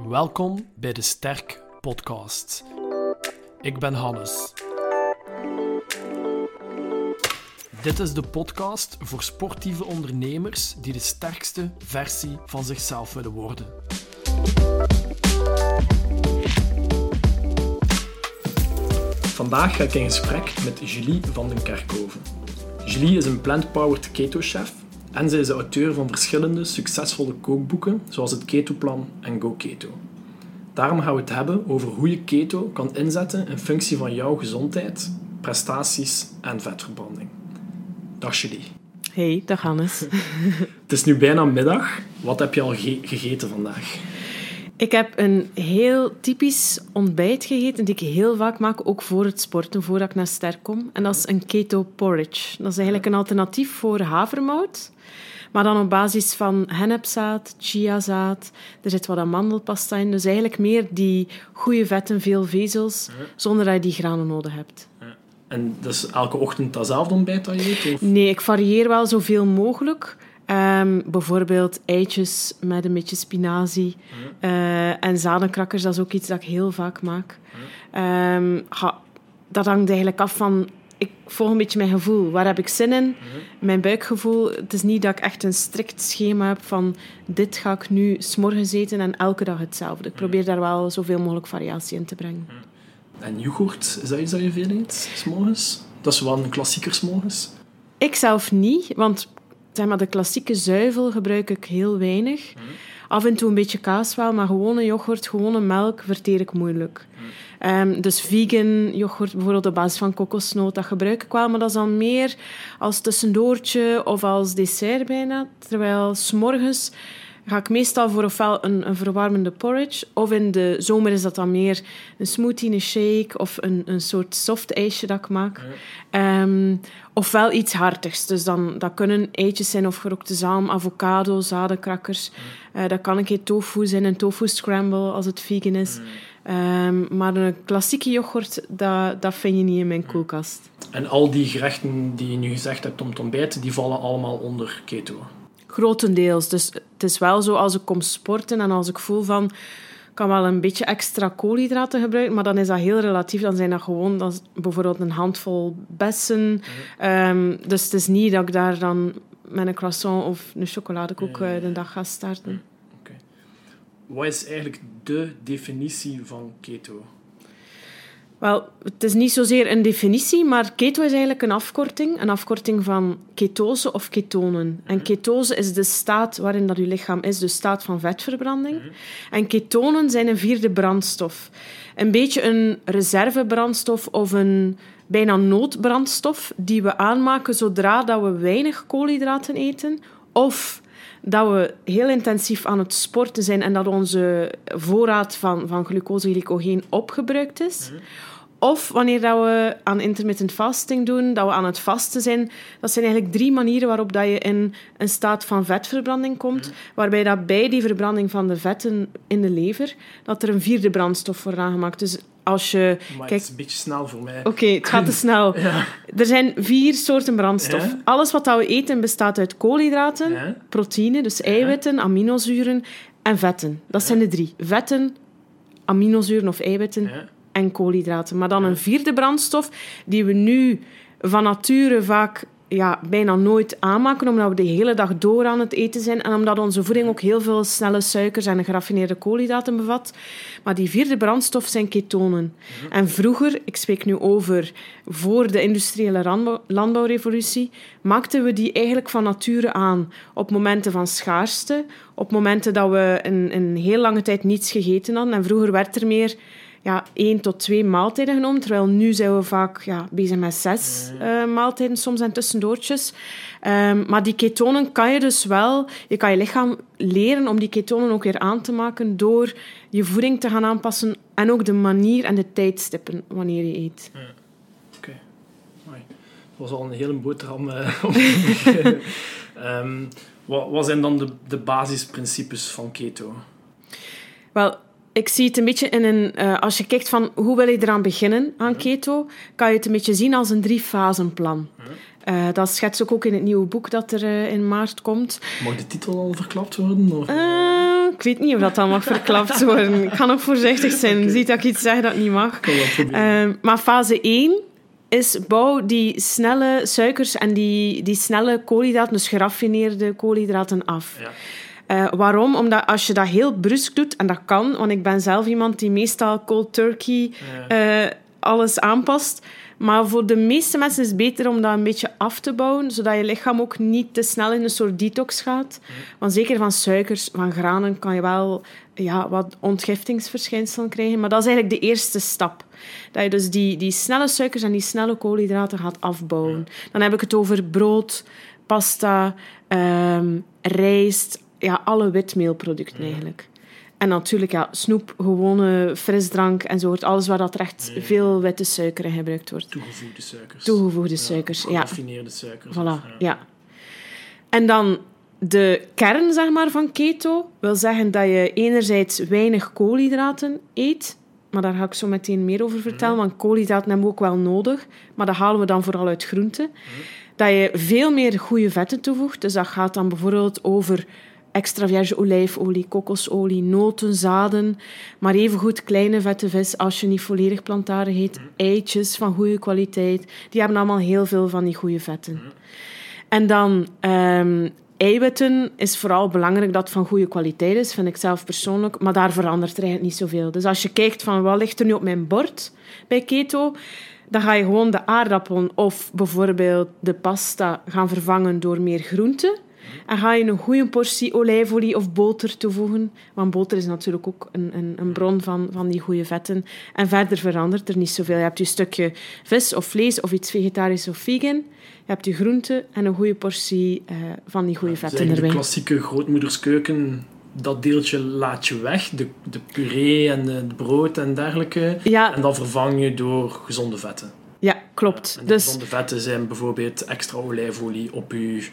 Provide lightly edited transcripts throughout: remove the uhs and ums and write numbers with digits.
Welkom bij de Sterk Podcast. Ik ben Hannes. Dit is de podcast voor sportieve ondernemers die de sterkste versie van zichzelf willen worden. Vandaag ga ik in gesprek met Julie van den Kerkhoven. Julie is een plant-powered keto-chef en zij is de auteur van verschillende succesvolle kookboeken, zoals het Keto-plan en Go Keto. Daarom gaan we het hebben over hoe je keto kan inzetten in functie van jouw gezondheid, prestaties en vetverbranding. Dag Julie. Hey, dag Hannes. Het is nu bijna middag. Wat heb je al gegeten vandaag? Ik heb een heel typisch ontbijt gegeten die ik heel vaak maak, ook voor het sporten, voordat ik naar Sterk kom. En dat is een keto porridge. Dat is eigenlijk een alternatief voor havermout, maar dan op basis van hennepzaad, chiazaad. Er zit wat amandelpasta in. Dus eigenlijk meer die goede vetten, veel vezels, zonder dat je die granen nodig hebt. En dus elke ochtend datzelfde ontbijt dat je eet? Of? Nee, ik varieer wel zoveel mogelijk. Bijvoorbeeld eitjes met een beetje spinazie. En zadenkrakkers, dat is ook iets dat ik heel vaak maak. Dat hangt eigenlijk af van... Ik volg een beetje mijn gevoel. Waar heb ik zin in? Mijn buikgevoel. Het is niet dat ik echt een strikt schema heb van... Dit ga ik nu 's morgens eten en elke dag hetzelfde. Ik probeer daar wel zoveel mogelijk variatie in te brengen. En yoghurt, is dat iets dat je veel eet 's morgens? Dat is wel een klassieker 's morgens. Ik zelf niet, want... Zeg maar, de klassieke zuivel gebruik ik heel weinig. Af en toe een beetje kaas wel, maar gewone yoghurt, gewone melk verteer ik moeilijk. Dus vegan yoghurt, bijvoorbeeld op basis van kokosnoot, dat gebruik ik wel, maar dat is dan meer als tussendoortje of als dessert bijna. Terwijl 's morgens ga ik meestal voor ofwel een verwarmende porridge, of in de zomer is dat dan meer een smoothie, een shake of een soort soft ijsje dat ik maak. Ofwel iets hartigs. Dus dat kunnen eitjes zijn of gerookte zalm, avocado, zadenkrakkers. Dat kan een keer tofu zijn, een tofu scramble als het vegan is. Maar een klassieke yoghurt, dat vind je niet in mijn koelkast. En al die gerechten die je nu gezegd hebt om te ontbijten, die vallen allemaal onder keto? Grotendeels. Dus het is wel zo, als ik kom sporten en als ik voel van... Ik kan wel een beetje extra koolhydraten gebruiken, maar dan is dat heel relatief. Dan zijn dat gewoon bijvoorbeeld een handvol bessen. Dus het is niet dat ik daar dan met een croissant of een chocoladekoek de dag ga starten. Okay. Wat is eigenlijk de definitie van keto? Wel, het is niet zozeer een definitie, maar keto is eigenlijk een afkorting van ketose of ketonen. En ketose is de staat waarin dat je lichaam is, de staat van vetverbranding. En ketonen zijn een vierde brandstof. Een beetje een reservebrandstof of een bijna noodbrandstof die we aanmaken zodra dat we weinig koolhydraten eten of... dat we heel intensief aan het sporten zijn en dat onze voorraad van glucose, glycogeen opgebruikt is. Of wanneer dat we aan intermittent fasting doen, dat we aan het vasten zijn. Dat zijn eigenlijk 3 manieren waarop dat je in een staat van vetverbranding komt, waarbij dat bij die verbranding van de vetten in de lever, dat er een vierde brandstof wordt aangemaakt. Dus als je... Maar het is een beetje snel voor mij. Oké, het gaat te snel. Ja. Er zijn 4 soorten brandstof. Ja. Alles wat we eten bestaat uit koolhydraten, proteïnen, dus eiwitten, aminozuren en vetten. Dat zijn de 3. Vetten, aminozuren of eiwitten en koolhydraten. Maar dan een vierde brandstof die we nu van nature vaak bijna nooit aanmaken, omdat we de hele dag door aan het eten zijn en omdat onze voeding ook heel veel snelle suikers en geraffineerde koolhydraten bevat. Maar die vierde brandstof zijn ketonen. En vroeger, ik spreek nu over voor de industriële landbouwrevolutie, maakten we die eigenlijk van nature aan. Op momenten van schaarste, op momenten dat we een heel lange tijd niets gegeten hadden. En vroeger werd er meer 1 tot 2 maaltijden genomen, terwijl nu zijn we vaak bezig met 6 maaltijden, soms en tussendoortjes. Maar die ketonen kan je dus wel... Je kan je lichaam leren om die ketonen ook weer aan te maken door je voeding te gaan aanpassen en ook de manier en de tijdstippen wanneer je eet. Oké. Dat was al een hele boterham. Wat zijn dan de basisprincipes van keto? Wel... Ik zie het een beetje in een... als je kijkt van hoe wil je eraan beginnen aan keto, kan je het een beetje zien als een 3-fasenplan. Dat schets ik ook in het nieuwe boek dat er in maart komt. Mag de titel al verklapt worden? Of? Ik weet niet of dat dan mag verklapt worden. Ik ga nog voorzichtig zijn. Okay. Ziet dat ik iets zeg dat niet mag. Maar fase 1 is bouw die snelle suikers en die snelle koolhydraten, dus geraffineerde koolhydraten, af. Ja. Waarom? Omdat als je dat heel brusk doet, en dat kan, want ik ben zelf iemand die meestal cold turkey alles aanpast. Maar voor de meeste mensen is het beter om dat een beetje af te bouwen, zodat je lichaam ook niet te snel in een soort detox gaat. Want zeker van suikers, van granen, kan je wel wat ontgiftingsverschijnselen krijgen. Maar dat is eigenlijk de eerste stap. Dat je dus die snelle suikers en die snelle koolhydraten gaat afbouwen. Dan heb ik het over brood, pasta, rijst, alle witmeelproducten eigenlijk. En natuurlijk, snoep, gewone frisdrank enzovoort. Alles waar dat er echt veel witte suiker in gebruikt wordt. Toegevoegde suikers. Geraffineerde suikers. Voilà, ja. En dan de kern, zeg maar, van keto wil zeggen dat je enerzijds weinig koolhydraten eet. Maar daar ga ik zo meteen meer over vertellen. Want koolhydraten hebben we ook wel nodig. Maar dat halen we dan vooral uit groenten. Dat je veel meer goede vetten toevoegt. Dus dat gaat dan bijvoorbeeld over extra vierge olijfolie, kokosolie, noten, zaden, maar evengoed kleine vette vis als je niet volledig plantaardig eet, eitjes van goede kwaliteit. Die hebben allemaal heel veel van die goede vetten. En dan eiwitten is vooral belangrijk dat het van goede kwaliteit is, vind ik zelf persoonlijk, maar daar verandert er eigenlijk niet zoveel. Dus als je kijkt van wat ligt er nu op mijn bord bij keto, dan ga je gewoon de aardappelen of bijvoorbeeld de pasta gaan vervangen door meer groenten. En ga je een goede portie olijfolie of boter toevoegen. Want boter is natuurlijk ook een bron van die goede vetten. En verder verandert er niet zoveel. Je hebt je stukje vis of vlees of iets vegetarisch of vegan. Je hebt je groenten en een goede portie van die goede vetten erbij. De klassieke grootmoederskeuken, dat deeltje laat je weg. De puree en het brood en dergelijke. Ja. En dat vervang je door gezonde vetten. Ja, klopt. En de gezonde vetten zijn bijvoorbeeld extra olijfolie op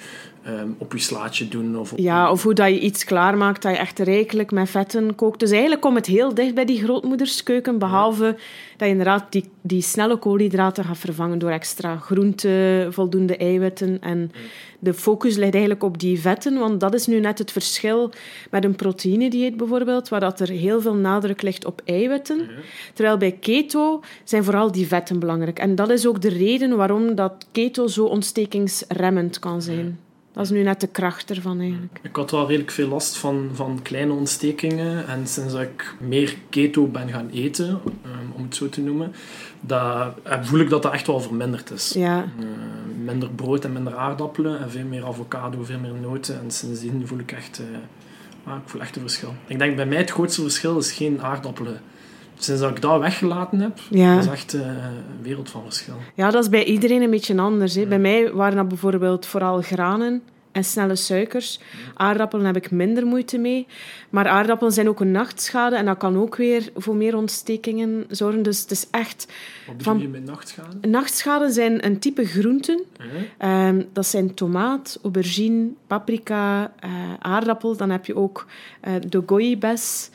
je slaatje doen. Of hoe dat je iets klaarmaakt, dat je echt rijkelijk met vetten kookt. Dus eigenlijk komt het heel dicht bij die grootmoederskeuken, behalve dat je inderdaad die snelle koolhydraten gaat vervangen door extra groenten, voldoende eiwitten. En de focus ligt eigenlijk op die vetten, want dat is nu net het verschil met een proteïnedieet bijvoorbeeld, waar dat er heel veel nadruk ligt op eiwitten. Terwijl bij keto zijn vooral die vetten belangrijk. En dat is ook de reden waarom dat keto zo ontstekingsremmend kan zijn. Dat is nu net de kracht ervan eigenlijk. Ik had wel redelijk veel last van kleine ontstekingen. En sinds dat ik meer keto ben gaan eten, om het zo te noemen, voel ik dat dat echt wel verminderd is. Ja. Minder brood en minder aardappelen en veel meer avocado, veel meer noten. En sindsdien voel ik echt een verschil. Ik denk bij mij het grootste verschil is geen aardappelen. Sinds dat ik dat weggelaten heb, dat is echt een wereld van verschil. Ja, dat is bij iedereen een beetje anders. Hè. Bij mij waren dat bijvoorbeeld vooral granen en snelle suikers. Aardappelen heb ik minder moeite mee. Maar aardappelen zijn ook een nachtschade en dat kan ook weer voor meer ontstekingen zorgen. Dus het is echt... Wat bedoel je met nachtschade? Nachtschade zijn een type groenten. Dat zijn tomaat, aubergine, paprika, aardappel. Dan heb je ook de gooibes.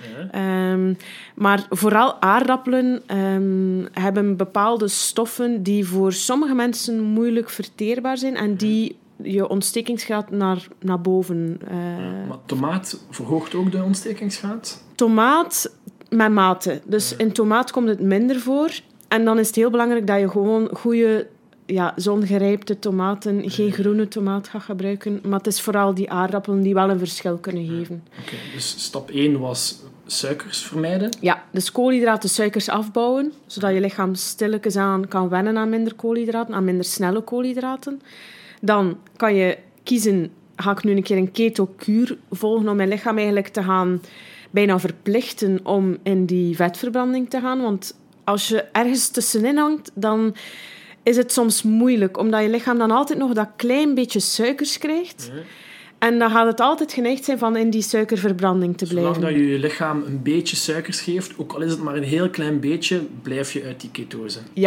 Maar vooral aardappelen hebben bepaalde stoffen die voor sommige mensen moeilijk verteerbaar zijn en die je ontstekingsgraad naar boven. Maar tomaat verhoogt ook de ontstekingsgraad? Tomaat met mate. Dus in tomaat komt het minder voor. En dan is het heel belangrijk dat je gewoon goede zongerijpte tomaten, geen groene tomaat gaat gebruiken. Maar het is vooral die aardappelen die wel een verschil kunnen geven. Oké, dus stap 1 was suikers vermijden? Ja, dus koolhydraten, suikers afbouwen, zodat je lichaam stilletjes aan kan wennen aan minder koolhydraten, aan minder snelle koolhydraten. Dan kan je kiezen, ga ik nu een keer een keto-kuur volgen om mijn lichaam eigenlijk te gaan bijna verplichten om in die vetverbranding te gaan. Want als je ergens tussenin hangt, dan is het soms moeilijk, omdat je lichaam dan altijd nog dat klein beetje suikers krijgt. En dan gaat het altijd geneigd zijn van in die suikerverbranding te blijven. Zolang dat je je lichaam een beetje suikers geeft, ook al is het maar een heel klein beetje, blijf je uit die ketose. Ja,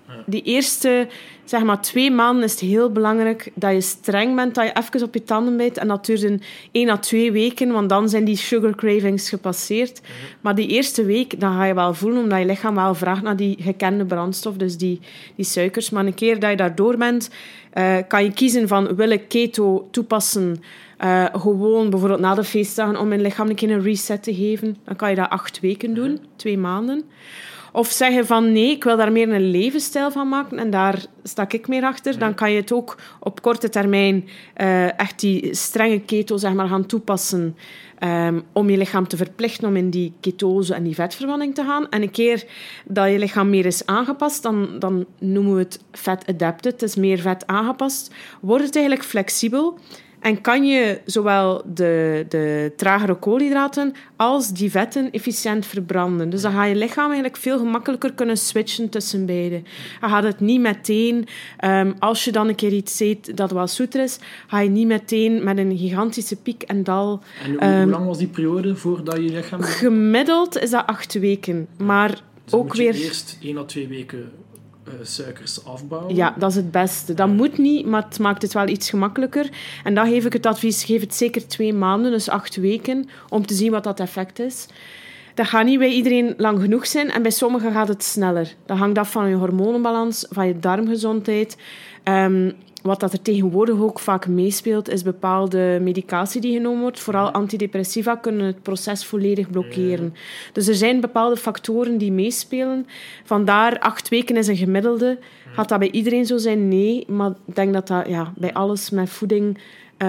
die eerste 2 maanden is het heel belangrijk dat je streng bent, dat je even op je tanden bijt. En dat duurt 1 à 2 weken, want dan zijn die sugar cravings gepasseerd. Maar die eerste week, dan ga je wel voelen, omdat je lichaam wel vraagt naar die gekende brandstof, dus die suikers. Maar een keer dat je daardoor bent, kan je kiezen van, wil ik keto toepassen, gewoon bijvoorbeeld na de feestdagen, om mijn lichaam een keer een reset te geven. Dan kan je dat 8 weken doen, 2 maanden. Of zeggen van nee, ik wil daar meer een levensstijl van maken en daar sta ik meer achter. Dan kan je het ook op korte termijn echt die strenge keto gaan toepassen om je lichaam te verplichten om in die ketose en die vetverbranding te gaan. En een keer dat je lichaam meer is aangepast, dan noemen we het vet adapted. Het is meer vet aangepast. Wordt het eigenlijk flexibel. En kan je zowel de tragere koolhydraten als die vetten efficiënt verbranden. Dus dan ga je lichaam eigenlijk veel gemakkelijker kunnen switchen tussen beide. Je gaat het niet meteen, als je dan een keer iets eet dat wel zoeter is, ga je niet meteen met een gigantische piek en dal... En hoe lang was die periode voordat je lichaam... Gemiddeld is dat 8 weken. Maar dus ook moet weer... je eerst 1 à 2 weken... suikers afbouwen. Ja, dat is het beste. Dat moet niet, maar het maakt het wel iets gemakkelijker. En dan geef ik het advies, geef het zeker 2 maanden, dus 8 weken, om te zien wat dat effect is. Dat gaat niet bij iedereen lang genoeg zijn en bij sommigen gaat het sneller. Dat hangt af van je hormonenbalans, van je darmgezondheid. Wat dat er tegenwoordig ook vaak meespeelt, is bepaalde medicatie die genomen wordt. Vooral antidepressiva kunnen het proces volledig blokkeren. Dus er zijn bepaalde factoren die meespelen. Vandaar 8 weken is een gemiddelde. Gaat dat bij iedereen zo zijn? Nee. Maar ik denk dat dat bij alles met voeding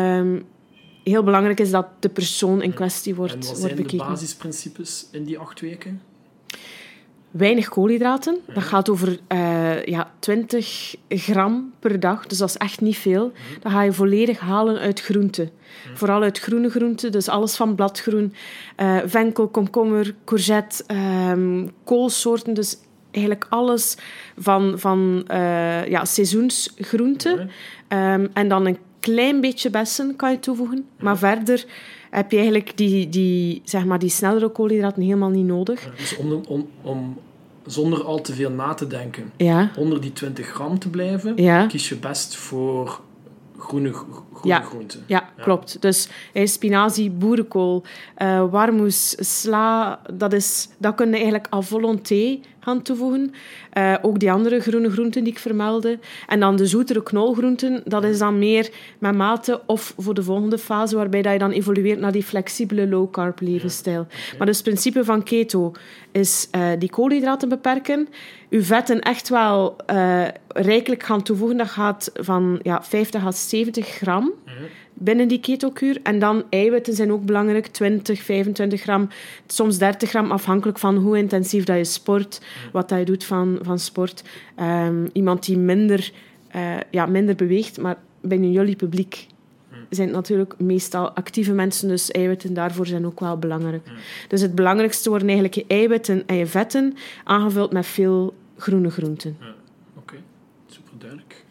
heel belangrijk is dat de persoon in kwestie wordt bekeken. En wat zijn de basisprincipes in die 8 weken? Weinig koolhydraten. Dat gaat over 20 gram per dag. Dus dat is echt niet veel. Dat ga je volledig halen uit groenten. Vooral uit groene groenten. Dus alles van bladgroen. Venkel, komkommer, courgette, koolsoorten. Dus eigenlijk alles van seizoensgroenten. En dan een klein beetje bessen kan je toevoegen. Maar verder heb je eigenlijk die snellere koolhydraten helemaal niet nodig. Dus om zonder al te veel na te denken, onder die 20 gram te blijven, kies je best voor groene groenten. Ja, klopt. Dus spinazie, boerenkool, warmoes, sla, dat kun je eigenlijk à volonté gaan toevoegen. Ook die andere groene groenten die ik vermeldde. En dan de zoetere knolgroenten, dat is dan meer met mate of voor de volgende fase, waarbij dat je dan evolueert naar die flexibele low-carb levensstijl. Maar dus het principe van keto is die koolhydraten beperken, uw vetten echt wel rijkelijk gaan toevoegen. Dat gaat van 50 à 70 gram binnen die ketokuur. En dan eiwitten zijn ook belangrijk. 20, 25 gram, soms 30 gram, afhankelijk van hoe intensief dat je sport, wat dat je doet van sport. Iemand die minder beweegt, maar binnen jullie publiek zijn het natuurlijk meestal actieve mensen, dus eiwitten daarvoor zijn ook wel belangrijk. Dus het belangrijkste worden eigenlijk je eiwitten en je vetten, aangevuld met veel groene groenten. Oké, super duidelijk.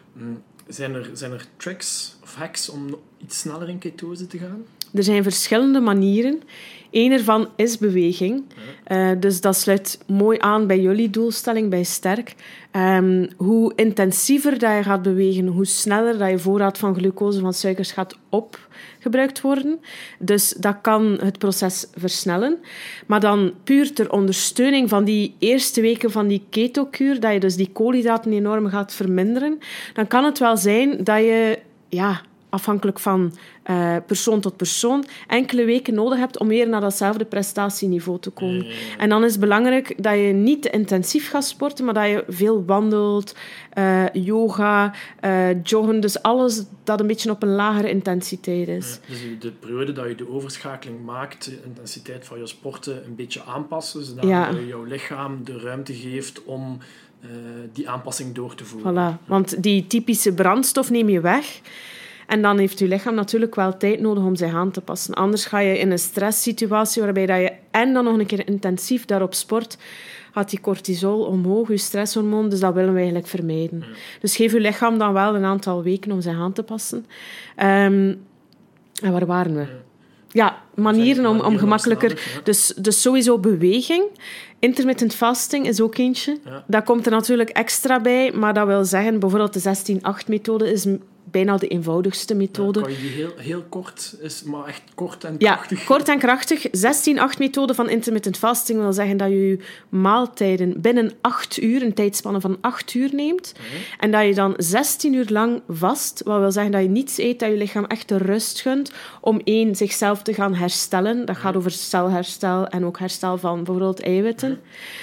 Zijn er tricks of hacks om iets sneller in ketose te gaan? Er zijn verschillende manieren. Eén ervan is beweging. Dus dat sluit mooi aan bij jullie doelstelling, bij Sterk. Hoe intensiever dat je gaat bewegen, hoe sneller dat je voorraad van glucose, van suikers gaat opgebruikt worden. Dus dat kan het proces versnellen. Maar dan puur ter ondersteuning van die eerste weken van die ketokuur, dat je dus die koolhydraten enorm gaat verminderen, dan kan het wel zijn dat je afhankelijk van persoon tot persoon, enkele weken nodig hebt om weer naar datzelfde prestatieniveau te komen. En dan is het belangrijk dat je niet te intensief gaat sporten, maar dat je veel wandelt, yoga, joggen, dus alles dat een beetje op een lagere intensiteit is. Dus de periode dat je de overschakeling maakt, de intensiteit van je sporten een beetje aanpassen, zodat je jouw lichaam de ruimte geeft om die aanpassing door te voeren. Voilà, want die typische brandstof neem je weg. En dan heeft je lichaam natuurlijk wel tijd nodig om zich aan te passen. Anders ga je in een stresssituatie waarbij dat je en dan nog een keer intensief daarop sport, gaat die cortisol omhoog, je stresshormoon. Dus dat willen we eigenlijk vermijden. Dus geef je lichaam dan wel een aantal weken om zich aan te passen. En waar waren we? manieren om gemakkelijker... Dus sowieso beweging. Intermittent fasting is ook eentje. Ja. Dat komt er natuurlijk extra bij, maar dat wil zeggen, bijvoorbeeld de 16-8-methode is bijna de eenvoudigste methode. Kan je die heel kort, maar echt kort en krachtig? Ja, kort en krachtig. 16-8-methode van intermittent fasting wil zeggen dat je je maaltijden binnen 8 uur, een tijdspanne van 8 uur neemt. En dat je dan 16 uur lang vast, wat wil zeggen dat je niets eet, dat je lichaam echt de rust gunt om zichzelf te gaan herstellen. Dat gaat over celherstel en ook herstel van bijvoorbeeld eiwitten.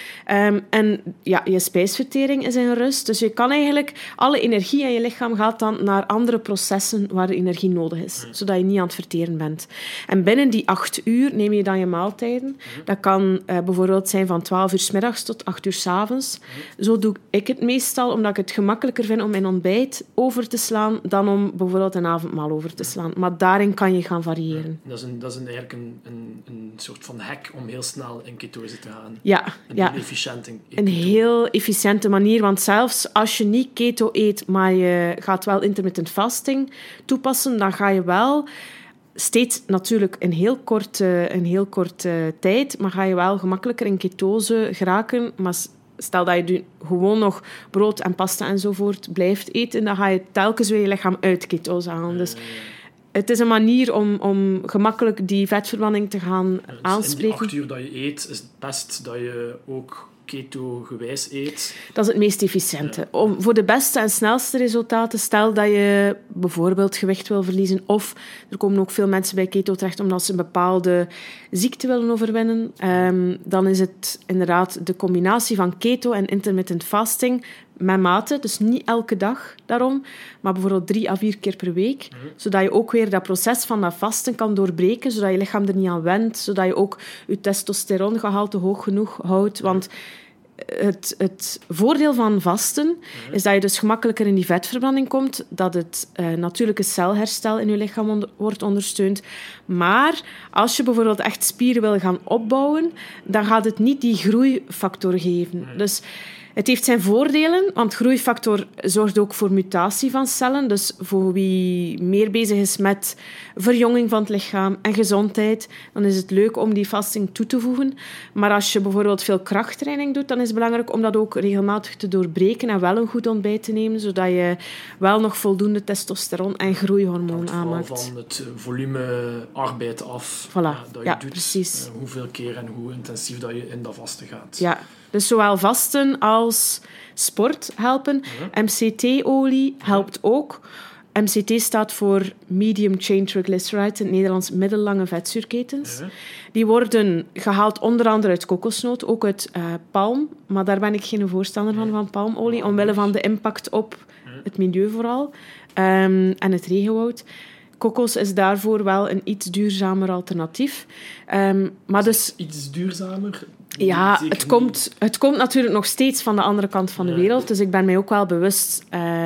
En je spijsvertering is in rust. Dus je kan eigenlijk... Alle energie in je lichaam gaat dan naar andere processen waar de energie nodig is. Zodat je niet aan het verteren bent. En binnen die 8 uur neem je dan je maaltijden. Dat kan bijvoorbeeld zijn van 12 uur 's middags tot 8 uur 's avonds. Zo doe ik het meestal, omdat ik het gemakkelijker vind om mijn ontbijt over te slaan dan om bijvoorbeeld een avondmaal over te slaan. Maar daarin kan je gaan variëren. Dat is eigenlijk een soort van hack om heel snel in ketose te gaan. Ja. Een heel efficiënte manier, want zelfs als je niet keto eet, maar je gaat wel intermittent fasting toepassen, dan ga je wel steeds natuurlijk een heel korte tijd, maar ga je wel gemakkelijker in ketose geraken. Maar stel dat je gewoon nog brood en pasta enzovoort blijft eten, dan ga je telkens weer je lichaam uit ketose halen. Dus het is een manier om gemakkelijk die vetverbranding te gaan aanspreken. In die 8 uur dat je eet, is het best dat je ook keto-gewijs eet. Dat is het meest efficiënte. Voor de beste en snelste resultaten, stel dat je bijvoorbeeld gewicht wil verliezen, of er komen ook veel mensen bij keto terecht omdat ze een bepaalde ziekte willen overwinnen, dan is het inderdaad de combinatie van keto en intermittent fasting met mate, dus niet elke dag daarom, maar bijvoorbeeld 3 à 4 keer per week, zodat je ook weer dat proces van dat vasten kan doorbreken, zodat je lichaam er niet aan went, zodat je ook je testosterongehalte hoog genoeg houdt, want het voordeel van vasten is dat je dus gemakkelijker in die vetverbranding komt, dat het natuurlijke celherstel in je lichaam wordt ondersteund. Maar als je bijvoorbeeld echt spieren wil gaan opbouwen, dan gaat het niet die groeifactor geven. Dus het heeft zijn voordelen, want groeifactor zorgt ook voor mutatie van cellen. Dus voor wie meer bezig is met verjonging van het lichaam en gezondheid, dan is het leuk om die fasting toe te voegen. Maar als je bijvoorbeeld veel krachttraining doet, dan is het belangrijk om dat ook regelmatig te doorbreken en wel een goed ontbijt te nemen, zodat je wel nog voldoende testosteron en groeihormoon aanmaakt. Van het volume arbeid af dat je doet. Precies. Hoeveel keer en hoe intensief dat je in dat vasten gaat. Ja. Dus zowel vasten als sport helpen. MCT-olie helpt ook. MCT staat voor Medium Chain Triglycerides, in het Nederlands middellange vetzuurketens. Die worden gehaald onder andere uit kokosnoot, ook uit palm. Maar daar ben ik geen voorstander van palmolie, omwille van de impact op het milieu vooral. En het regenwoud. Kokos is daarvoor wel een iets duurzamer alternatief. Maar dus iets duurzamer? Ja, het komt natuurlijk nog steeds van de andere kant van de wereld. Dus ik ben mij ook wel bewust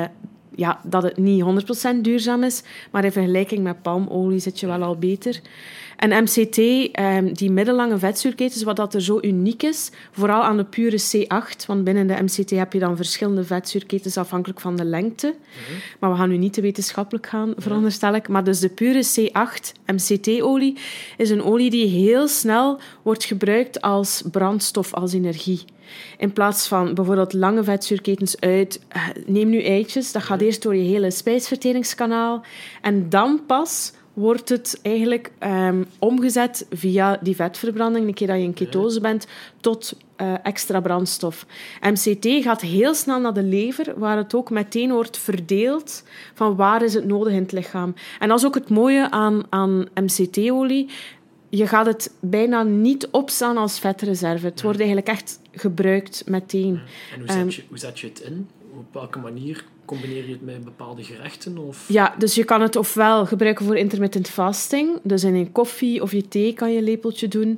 dat het niet 100% duurzaam is. Maar in vergelijking met palmolie zit je wel al beter. En MCT, die middellange vetzuurketens, wat dat er zo uniek is, vooral aan de pure C8, want binnen de MCT heb je dan verschillende vetzuurketens afhankelijk van de lengte. Maar we gaan nu niet te wetenschappelijk gaan, veronderstel ik. Maar dus de pure C8 MCT-olie is een olie die heel snel wordt gebruikt als brandstof, als energie. In plaats van bijvoorbeeld lange vetzuurketens neem nu eitjes, dat gaat eerst door je hele spijsverteringskanaal en dan pas wordt het eigenlijk omgezet via die vetverbranding, een keer dat je in ketose bent, tot extra brandstof. MCT gaat heel snel naar de lever, waar het ook meteen wordt verdeeld van waar is het nodig in het lichaam. En dat is ook het mooie aan MCT-olie. Je gaat het bijna niet opstaan als vetreserve. Het wordt eigenlijk echt gebruikt meteen. En hoe zet je het in? Op welke manier combineer je het met bepaalde gerechten? Of? Ja, dus je kan het ofwel gebruiken voor intermittent fasting. Dus in een koffie of je thee kan je een lepeltje doen.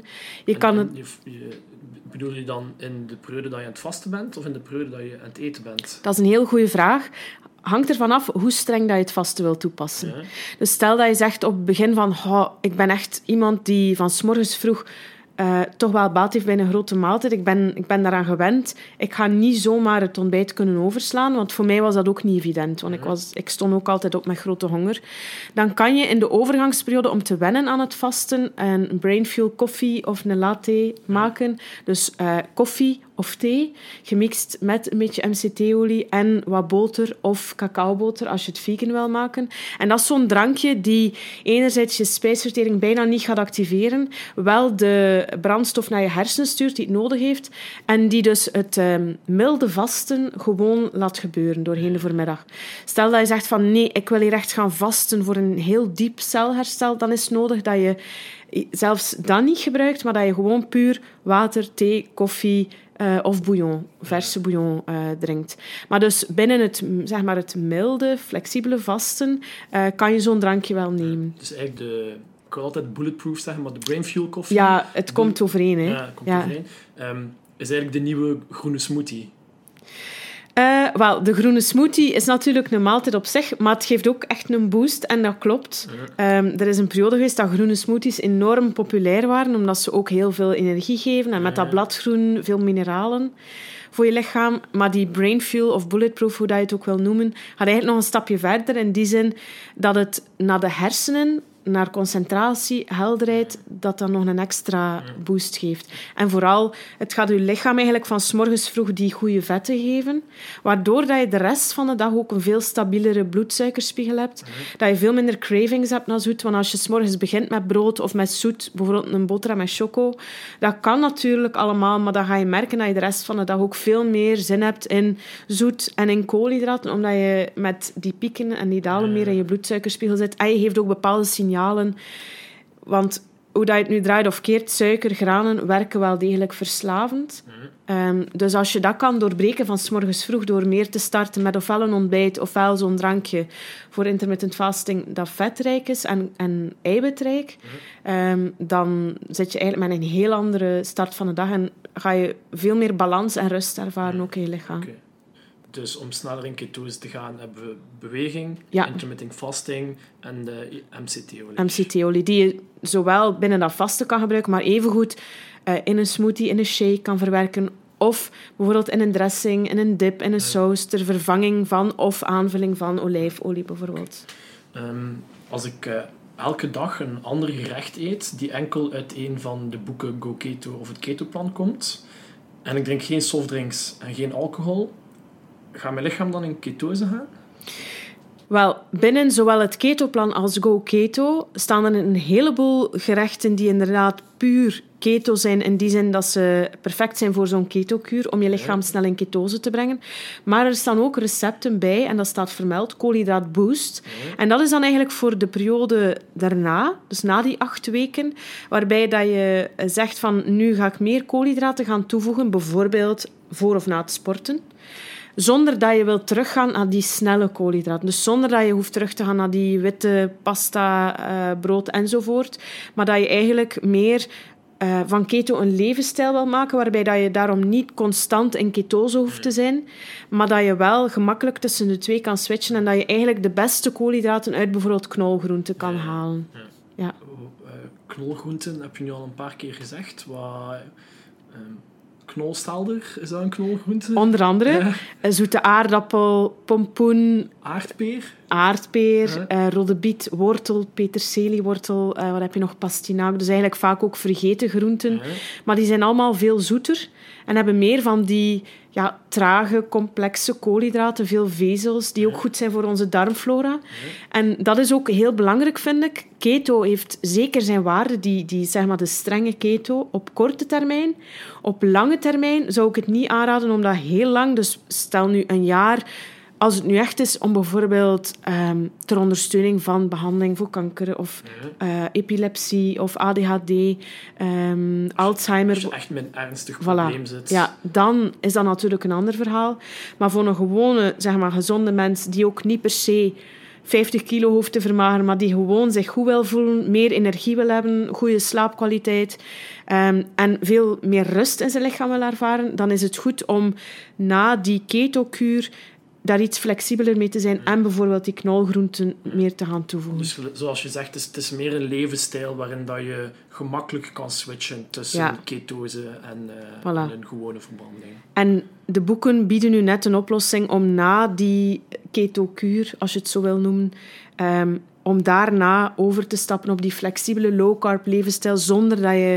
Bedoel je dan in de periode dat je aan het vasten bent of in de periode dat je aan het eten bent? Dat is een heel goede vraag. Hangt ervan af hoe streng dat je het vasten wil toepassen. Dus stel dat je zegt op het begin van ik ben echt iemand die van 's morgens vroeg toch wel baat heeft bij een grote maaltijd. Ik ben daaraan gewend. Ik ga niet zomaar het ontbijt kunnen overslaan, want voor mij was dat ook niet evident. Want ik stond ook altijd op met grote honger. Dan kan je in de overgangsperiode, om te wennen aan het vasten, een brainfuel koffie of een latte maken. Dus koffie of thee, gemixt met een beetje MCT-olie en wat boter of cacaoboter, als je het vegan wil maken. En dat is zo'n drankje die enerzijds je spijsvertering bijna niet gaat activeren, wel de brandstof naar je hersenen stuurt die het nodig heeft, en die dus het milde vasten gewoon laat gebeuren doorheen de voormiddag. Stel dat je zegt van nee, ik wil hier echt gaan vasten voor een heel diep celherstel, dan is het nodig dat je zelfs dat niet gebruikt, maar dat je gewoon puur water, thee, koffie of bouillon, verse bouillon drinkt. Maar dus binnen het milde, flexibele vasten kan je zo'n drankje wel nemen. Dus eigenlijk ik wil altijd bulletproof zeggen, maar de brainfuel koffie... Ja, het komt overeen. Hè. Ja, het komt overeen. Is eigenlijk de nieuwe groene smoothie. Wel, de groene smoothie is natuurlijk een maaltijd op zich, maar het geeft ook echt een boost, en dat klopt. Er is een periode geweest dat groene smoothies enorm populair waren, omdat ze ook heel veel energie geven, en met dat bladgroen veel mineralen voor je lichaam. Maar die brainfuel of bulletproof, hoe dat je het ook wil noemen, gaat eigenlijk nog een stapje verder, in die zin dat het naar de hersenen, naar concentratie, helderheid, dat dan nog een extra boost geeft. En vooral, het gaat je lichaam eigenlijk van 's morgens vroeg die goede vetten geven, waardoor dat je de rest van de dag ook een veel stabielere bloedsuikerspiegel hebt, dat je veel minder cravings hebt naar zoet, want als je 's morgens begint met brood of met zoet, bijvoorbeeld een boterham met choco, dat kan natuurlijk allemaal, maar dan ga je merken dat je de rest van de dag ook veel meer zin hebt in zoet en in koolhydraten, omdat je met die pieken en die dalen meer in je bloedsuikerspiegel zit, en je geeft ook bepaalde signalen. Want hoe dat je het nu draait of keert, suiker, granen werken wel degelijk verslavend. Dus als je dat kan doorbreken van 's morgens vroeg door meer te starten met ofwel een ontbijt ofwel zo'n drankje voor intermittent fasting dat vetrijk is en eiwitrijk, dan zit je eigenlijk met een heel andere start van de dag en ga je veel meer balans en rust ervaren ook in je lichaam. Okay. Dus om sneller in ketose te gaan, hebben we beweging, ja, intermittent fasting en de MCT-olie. MCT-olie, die je zowel binnen dat vasten kan gebruiken, maar evengoed in een smoothie, in een shake kan verwerken, of bijvoorbeeld in een dressing, in een dip, in een saus, ter vervanging van of aanvulling van olijfolie bijvoorbeeld. Als ik elke dag een ander gerecht eet, die enkel uit een van de boeken Go Keto of het Keto-plan komt, en ik drink geen softdrinks en geen alcohol, gaat mijn lichaam dan in ketose gaan? Wel, binnen zowel het Keto-plan als Go Keto staan er een heleboel gerechten die inderdaad puur keto zijn, in die zin dat ze perfect zijn voor zo'n ketokuur, om je lichaam snel in ketose te brengen. Maar er staan ook recepten bij, en dat staat vermeld, koolhydraatboost. En dat is dan eigenlijk voor de periode daarna, dus na die 8 weken, waarbij dat je zegt van, nu ga ik meer koolhydraten gaan toevoegen, bijvoorbeeld voor of na het sporten. Zonder dat je wilt teruggaan naar die snelle koolhydraten. Dus zonder dat je hoeft terug te gaan naar die witte pasta, brood enzovoort. Maar dat je eigenlijk meer van keto een levensstijl wil maken, waarbij dat je daarom niet constant in ketose hoeft te zijn, maar dat je wel gemakkelijk tussen de twee kan switchen en dat je eigenlijk de beste koolhydraten uit bijvoorbeeld knolgroenten kan halen. Ja. Knolgroenten heb je nu al een paar keer gezegd. Knolstelder, is dat een knolgroente? Onder andere. Zoete aardappel, pompoen. Aardpeer, rode biet, wortel, peterseliewortel. Wat heb je nog? Pastinaak. Dus eigenlijk vaak ook vergeten groenten. Maar die zijn allemaal veel zoeter en hebben meer van die trage, complexe koolhydraten, veel vezels, die ook goed zijn voor onze darmflora. En dat is ook heel belangrijk, vind ik. Keto heeft zeker zijn waarde, die zeg maar de strenge keto, op korte termijn. Op lange termijn zou ik het niet aanraden om dat heel lang, dus stel nu een jaar, als het nu echt is om bijvoorbeeld ter ondersteuning van behandeling voor kanker of epilepsie of ADHD, Alzheimer. Als je echt met een ernstig probleem zit. Ja, dan is dat natuurlijk een ander verhaal. Maar voor een gewone, zeg maar, gezonde mens die ook niet per se 50 kilo hoeft te vermageren, maar die gewoon zich goed wil voelen, meer energie wil hebben, goede slaapkwaliteit en veel meer rust in zijn lichaam wil ervaren, dan is het goed om na die ketokuur daar iets flexibeler mee te zijn en bijvoorbeeld die knolgroenten meer te gaan toevoegen. Dus zoals je zegt, het is meer een levensstijl waarin dat je gemakkelijk kan switchen tussen ketose en een gewone verbranding. En de boeken bieden nu net een oplossing om na die keto-kuur, als je het zo wil noemen, om daarna over te stappen op die flexibele low-carb levensstijl zonder dat je,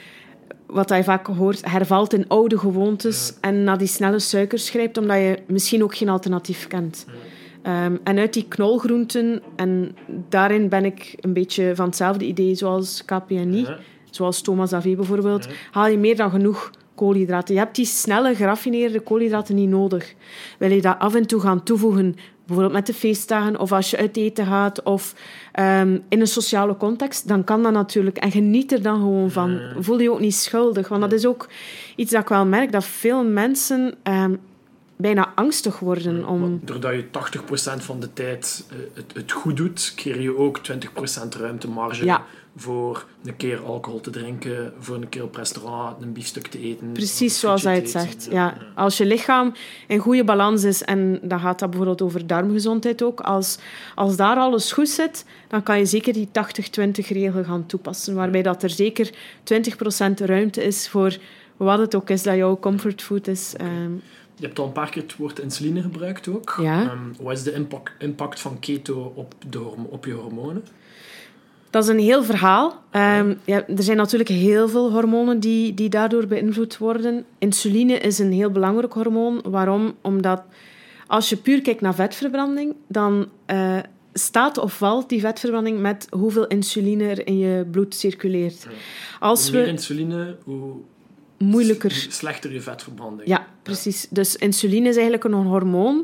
wat je vaak hoort, hervalt in oude gewoontes en naar die snelle suikers grijpt, omdat je misschien ook geen alternatief kent. En uit die knolgroenten, en daarin ben ik een beetje van hetzelfde idee zoals KPNI, zoals Thomas Davé bijvoorbeeld, haal je meer dan genoeg koolhydraten. Je hebt die snelle, geraffineerde koolhydraten niet nodig. Wil je dat af en toe gaan toevoegen, bijvoorbeeld met de feestdagen, of als je uit eten gaat, of in een sociale context, dan kan dat natuurlijk. En geniet er dan gewoon van. Voel je ook niet schuldig. Want dat is ook iets dat ik wel merk, dat veel mensen bijna angstig worden. Doordat je 80% van de tijd het goed doet, creëer je ook 20% ruimtemarge voor een keer alcohol te drinken, voor een keer op restaurant een biefstuk te eten. Precies zoals hij het zegt. Ja. Als je lichaam in goede balans is, en dan gaat dat bijvoorbeeld over darmgezondheid ook, als daar alles goed zit, dan kan je zeker die 80-20-regel gaan toepassen, waarbij dat er zeker 20% ruimte is voor wat het ook is dat jouw comfortfood is. Je hebt al een paar keer het woord insuline gebruikt ook. Ja. Wat is de impact van keto op je hormonen? Dat is een heel verhaal. Er zijn natuurlijk heel veel hormonen die daardoor beïnvloed worden. Insuline is een heel belangrijk hormoon. Waarom? Omdat als je puur kijkt naar vetverbranding, dan staat of valt die vetverbranding met hoeveel insuline er in je bloed circuleert. Hoe meer insuline, hoe moeilijker. Slechter je vetverbranding. Ja, precies. Dus insuline is eigenlijk een hormoon.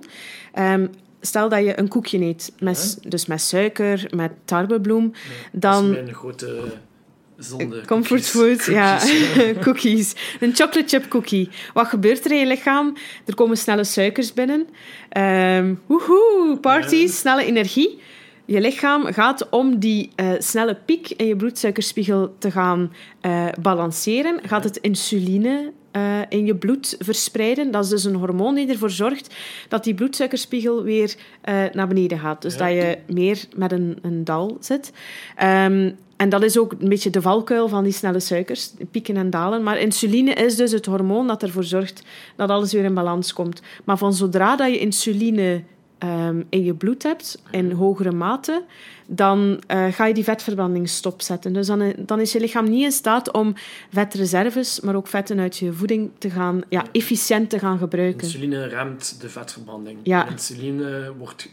Stel dat je een koekje eet, dus met suiker, met tarwebloem, dan... Dat is mijn grote zonde. Comfortfood, ja. Cookies. Een chocolate chip cookie. Wat gebeurt er in je lichaam? Er komen snelle suikers binnen. Woehoe, parties, snelle energie. Je lichaam gaat om die snelle piek in je bloedsuikerspiegel te gaan balanceren, gaat het insuline in je bloed verspreiden. Dat is dus een hormoon die ervoor zorgt dat die bloedsuikerspiegel weer naar beneden gaat. Dus dat je meer met een dal zit. En dat is ook een beetje de valkuil van die snelle suikers, pieken en dalen. Maar insuline is dus het hormoon dat ervoor zorgt dat alles weer in balans komt. Maar van zodra dat je insuline in je bloed hebt, in hogere mate, dan ga je die vetverbranding stopzetten. Dus dan is je lichaam niet in staat om vetreserves, maar ook vetten uit je voeding te gaan, efficiënt te gaan gebruiken. Insuline remt de vetverbranding. Ja. Insuline wordt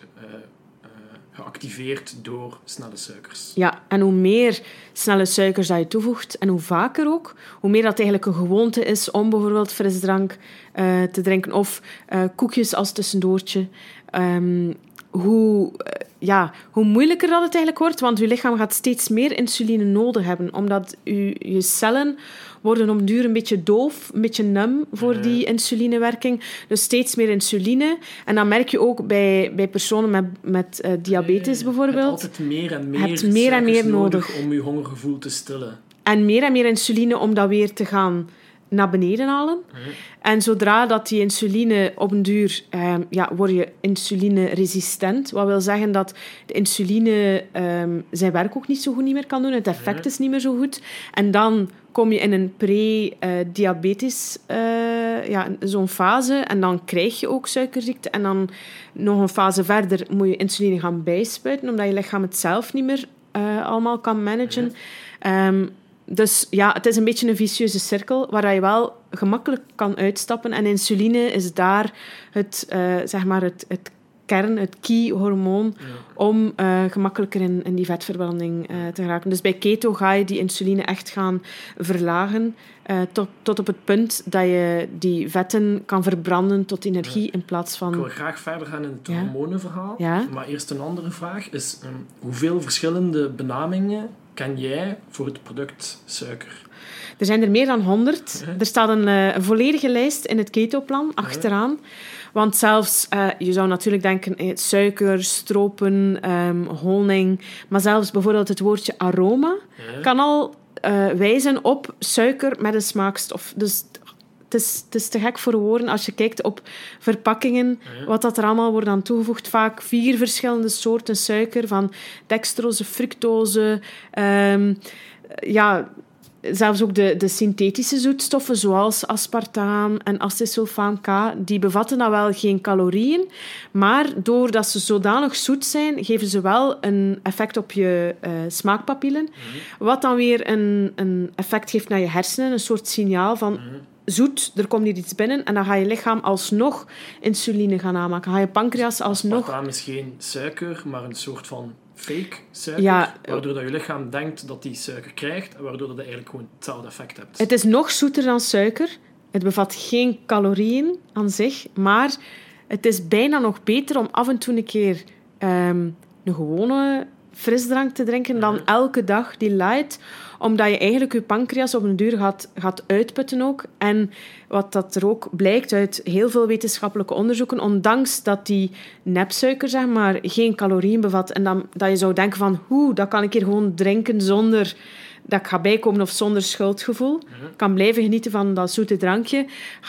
geactiveerd door snelle suikers. Ja, en hoe meer snelle suikers dat je toevoegt, en hoe vaker ook, hoe meer dat eigenlijk een gewoonte is om bijvoorbeeld frisdrank te drinken of koekjes als tussendoortje, hoe moeilijker dat het eigenlijk wordt, want je lichaam gaat steeds meer insuline nodig hebben, omdat je cellen worden op duur een beetje doof, een beetje numb voor die insulinewerking. Dus steeds meer insuline. En dan merk je ook bij personen met diabetes bijvoorbeeld. Je hebt altijd meer en meer nodig om je hongergevoel te stillen. En meer insuline om dat weer te gaan naar beneden halen. En zodra dat die insuline op een duur... word je insulineresistent. Wat wil zeggen dat de insuline zijn werk ook niet zo goed meer kan doen. Het effect is niet meer zo goed. En dan kom je in een pre-diabetes zo'n fase. En dan krijg je ook suikerziekte. En dan nog een fase verder moet je insuline gaan bijspuiten, omdat je lichaam het zelf niet meer allemaal kan managen. Dus ja, het is een beetje een vicieuze cirkel waar je wel gemakkelijk kan uitstappen. En insuline is daar het kern, het key-hormoon, om gemakkelijker in die vetverbranding te geraken. Dus bij keto ga je die insuline echt gaan verlagen tot op het punt dat je die vetten kan verbranden tot energie in plaats van... Ik wil graag verder gaan in het hormonenverhaal. Ja? Maar eerst een andere vraag is, hoeveel verschillende benamingen ken jij voor het product suiker? Er zijn er meer dan 100. Er staat een volledige lijst in het ketoplan achteraan. Want zelfs, je zou natuurlijk denken, suiker, stropen, honing, maar zelfs bijvoorbeeld het woordje aroma kan al wijzen op suiker met een smaakstof. Dus het is te gek voor woorden. Als je kijkt op verpakkingen, wat dat er allemaal wordt aan toegevoegd. Vaak 4 verschillende soorten suiker, van dextrose, fructose... zelfs ook de synthetische zoetstoffen, zoals aspartaam en acesulfaam K, die bevatten dan wel geen calorieën, maar doordat ze zodanig zoet zijn, geven ze wel een effect op je smaakpapillen, wat dan weer een effect geeft naar je hersenen, een soort signaal van zoet, er komt hier iets binnen, en dan gaat je lichaam alsnog insuline gaan aanmaken. Ga je pancreas alsnog... Aspartaam is geen suiker, maar een soort van fake suiker, waardoor dat je lichaam denkt dat die suiker krijgt, en waardoor dat je eigenlijk gewoon hetzelfde effect hebt. Het is nog zoeter dan suiker. Het bevat geen calorieën aan zich, maar het is bijna nog beter om af en toe een keer een gewone frisdrank te drinken dan elke dag die light, omdat je eigenlijk je pancreas op een duur gaat uitputten ook. En wat dat er ook blijkt uit heel veel wetenschappelijke onderzoeken, ondanks dat die nepsuiker, zeg maar, geen calorieën bevat, en dat je zou denken van, dat kan ik hier gewoon drinken zonder dat ik ga bijkomen of zonder schuldgevoel. Ik kan blijven genieten van dat zoete drankje.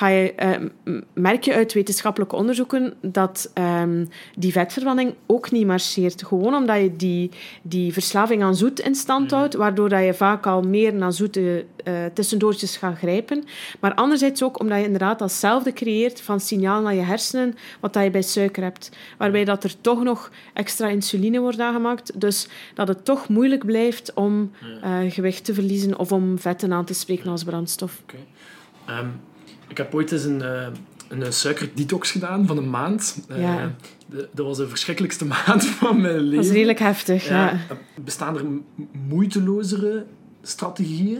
Merk je uit wetenschappelijke onderzoeken dat die vetverbranding ook niet marcheert. Gewoon omdat je die verslaving aan zoet in stand houdt, waardoor dat je vaak al meer naar zoete tussendoortjes gaat grijpen. Maar anderzijds ook omdat je inderdaad datzelfde creëert van signaal naar je hersenen, wat dat je bij suiker hebt. Waarbij dat er toch nog extra insuline wordt aangemaakt. Dus dat het toch moeilijk blijft om gewicht te verliezen of om vetten aan te spreken als brandstof. Okay. Ik heb ooit eens een suikerdetox gedaan van een maand. Dat was de verschrikkelijkste maand van mijn leven. Dat is redelijk heftig, ja. Bestaan er moeitelozere strategieën?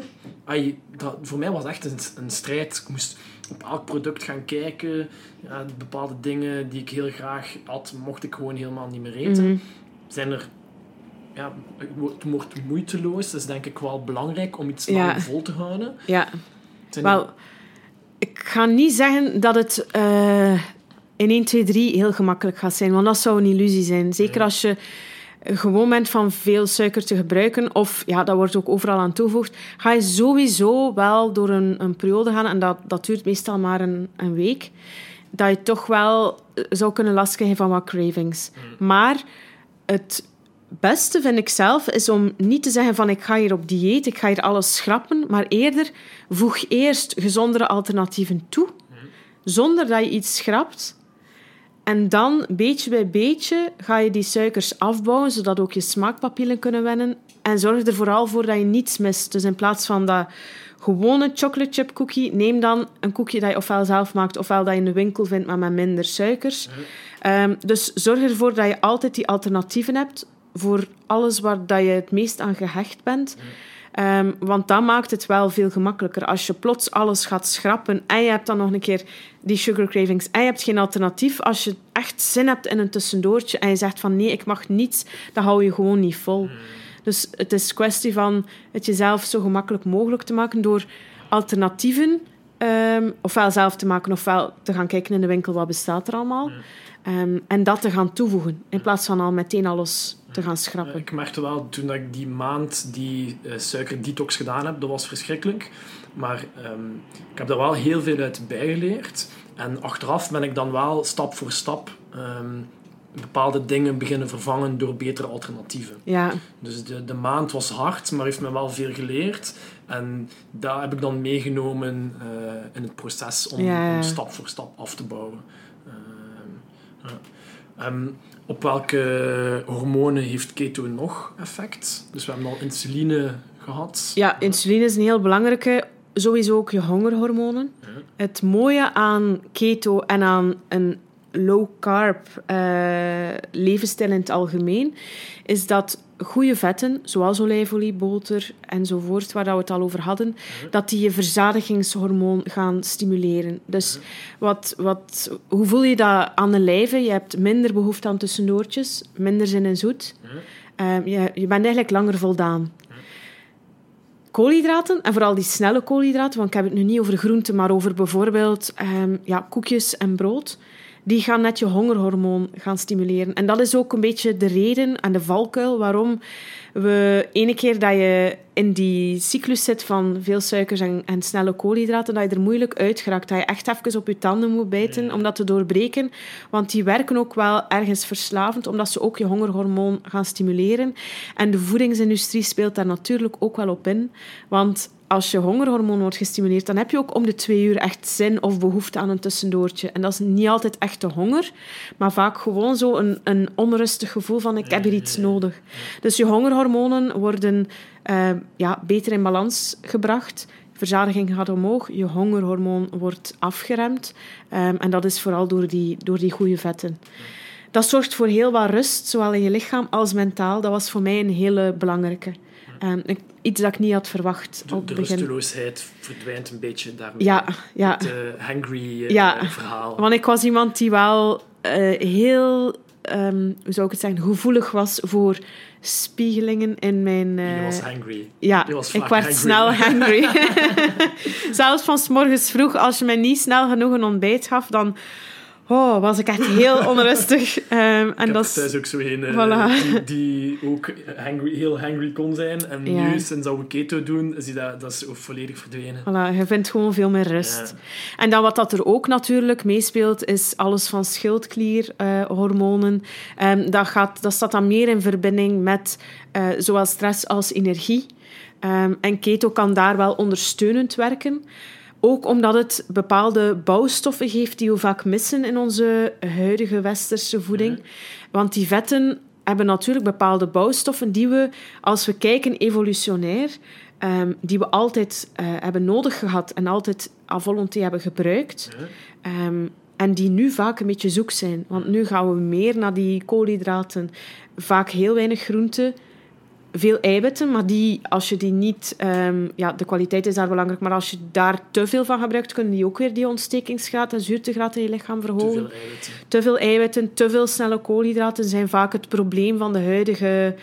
Voor mij was het echt een strijd. Ik moest op elk product gaan kijken. Ja, bepaalde dingen die ik heel graag had, mocht ik gewoon helemaal niet meer eten. Zijn er... Ja, het wordt moeiteloos. Dat is denk ik wel belangrijk om iets lang vol te houden. Ja. Ik ga niet zeggen dat het in 1, 2, 3 heel gemakkelijk gaat zijn, want dat zou een illusie zijn. Zeker als je gewoon bent van veel suiker te gebruiken, of dat wordt ook overal aan toegevoegd, ga je sowieso wel door een periode gaan, en dat duurt meestal maar een week, dat je toch wel zou kunnen last krijgen van wat cravings. Maar het beste, vind ik zelf, is om niet te zeggen van ik ga hier op dieet, ik ga hier alles schrappen, maar eerder voeg eerst gezondere alternatieven toe, zonder dat je iets schrapt. En dan, beetje bij beetje, ga je die suikers afbouwen, zodat ook je smaakpapillen kunnen wennen. En zorg er vooral voor dat je niets mist. Dus in plaats van dat gewone chocolate chip cookie, neem dan een koekje dat je ofwel zelf maakt, ofwel dat je in de winkel vindt, maar met minder suikers. Dus zorg ervoor dat je altijd die alternatieven hebt voor alles waar dat je het meest aan gehecht bent. Want dat maakt het wel veel gemakkelijker. Als je plots alles gaat schrappen en je hebt dan nog een keer die sugar cravings en je hebt geen alternatief, als je echt zin hebt in een tussendoortje en je zegt van nee, ik mag niets, dan hou je gewoon niet vol. Dus het is kwestie van het jezelf zo gemakkelijk mogelijk te maken door alternatieven ofwel zelf te maken ofwel te gaan kijken in de winkel wat bestaat er allemaal. En dat te gaan toevoegen, in plaats van al meteen alles te gaan schrappen. Ik merkte wel, toen ik die maand die suikerdetox gedaan heb, dat was verschrikkelijk. Maar ik heb er wel heel veel uit bijgeleerd. En achteraf ben ik dan wel stap voor stap bepaalde dingen beginnen vervangen door betere alternatieven. Ja. Dus de maand was hard, maar heeft me wel veel geleerd. En dat heb ik dan meegenomen in het proces om stap voor stap af te bouwen. Op welke hormonen heeft keto nog effect? Dus we hebben al insuline gehad. Ja, insuline is een heel belangrijke. Sowieso ook je hongerhormonen. Ja. Het mooie aan keto en aan een low-carb levensstijl in het algemeen is dat goede vetten, zoals olijfolie, boter enzovoort, waar we het al over hadden, dat die je verzadigingshormoon gaan stimuleren. Dus hoe voel je dat aan de lijve? Je hebt minder behoefte aan tussendoortjes, minder zin in zoet. Je bent eigenlijk langer voldaan. Koolhydraten, en vooral die snelle koolhydraten, want ik heb het nu niet over groenten, maar over bijvoorbeeld koekjes en brood, die gaan net je hongerhormoon gaan stimuleren. En dat is ook een beetje de reden en de valkuil waarom we ene keer dat je in die cyclus zit van veel suikers en snelle koolhydraten, dat je er moeilijk uit geraakt. Dat je echt even op je tanden moet bijten om dat te doorbreken. Want die werken ook wel ergens verslavend, omdat ze ook je hongerhormoon gaan stimuleren. En de voedingsindustrie speelt daar natuurlijk ook wel op in. Want als je hongerhormoon wordt gestimuleerd, dan heb je ook om de 2 uur echt zin of behoefte aan een tussendoortje. En dat is niet altijd echte honger, maar vaak gewoon zo een onrustig gevoel van ik heb hier iets nodig. Dus je hongerhormonen worden beter in balans gebracht. Verzadiging gaat omhoog, je hongerhormoon wordt afgeremd. En dat is vooral door die goede vetten. Dat zorgt voor heel wat rust, zowel in je lichaam als mentaal. Dat was voor mij een hele belangrijke. Iets dat ik niet had verwacht. De rusteloosheid verdwijnt een beetje daarmee. Ja. Het hangry verhaal. Want ik was iemand die wel heel, hoe zou ik het zeggen, gevoelig was voor spiegelingen in mijn... Je was hangry. Ja, ik werd snel hangry. Zelfs van 's morgens vroeg, als je mij niet snel genoeg een ontbijt gaf, dan... was ik echt heel onrustig. Ik heb thuis ook zo een die ook heel hangry kon zijn. En nu, sinds dat we keto doen, is dat is ook volledig verdwenen. Voilà, je vindt gewoon veel meer rust. Ja. En dan wat dat er ook natuurlijk meespeelt, is alles van schildklierhormonen. Dat staat dan meer in verbinding met zowel stress als energie. En keto kan daar wel ondersteunend werken. Ook omdat het bepaalde bouwstoffen geeft die we vaak missen in onze huidige westerse voeding. Want die vetten hebben natuurlijk bepaalde bouwstoffen die we, als we kijken evolutionair, die we altijd hebben nodig gehad en altijd à volonté hebben gebruikt. En die nu vaak een beetje zoek zijn. Want nu gaan we meer naar die koolhydraten. Vaak heel weinig groenten. Veel eiwitten, maar als je die niet... de kwaliteit is daar belangrijk, maar als je daar te veel van gebruikt, kunnen die ook weer die ontstekingsgraad en zuurtegraad in je lichaam verhogen. Te veel eiwitten, te veel snelle koolhydraten zijn vaak het probleem van de huidige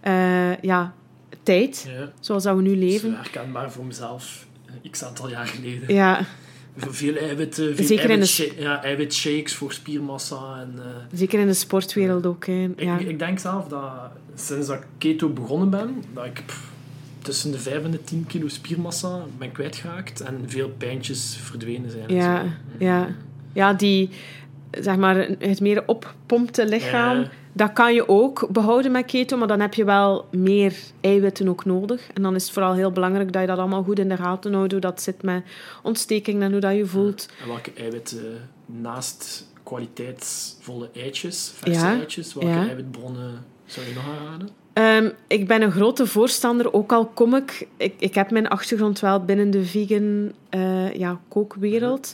tijd, zoals dat we nu leven. Dat is herkenbaar voor mezelf, x aantal jaar geleden. Ja. Veel eiwitten, eiwitshakes voor spiermassa. En, zeker in de sportwereld ook. Ik denk zelf dat sinds dat ik keto begonnen ben, dat ik tussen de 5 en de 10 kilo spiermassa ben kwijtgeraakt en veel pijntjes verdwenen zijn. Ja, die, zeg maar, het meer oppompte lichaam, dat kan je ook behouden met keto, maar dan heb je wel meer eiwitten ook nodig. En dan is het vooral heel belangrijk dat je dat allemaal goed in de gaten houdt, hoe dat zit met ontsteking en hoe dat je voelt. En welke eiwitten naast kwaliteitsvolle eitjes, verse eitjes, welke eiwitbronnen zou je nog aanraden? Ik ben een grote voorstander, ook al kom ik heb mijn achtergrond wel binnen de vegan kookwereld.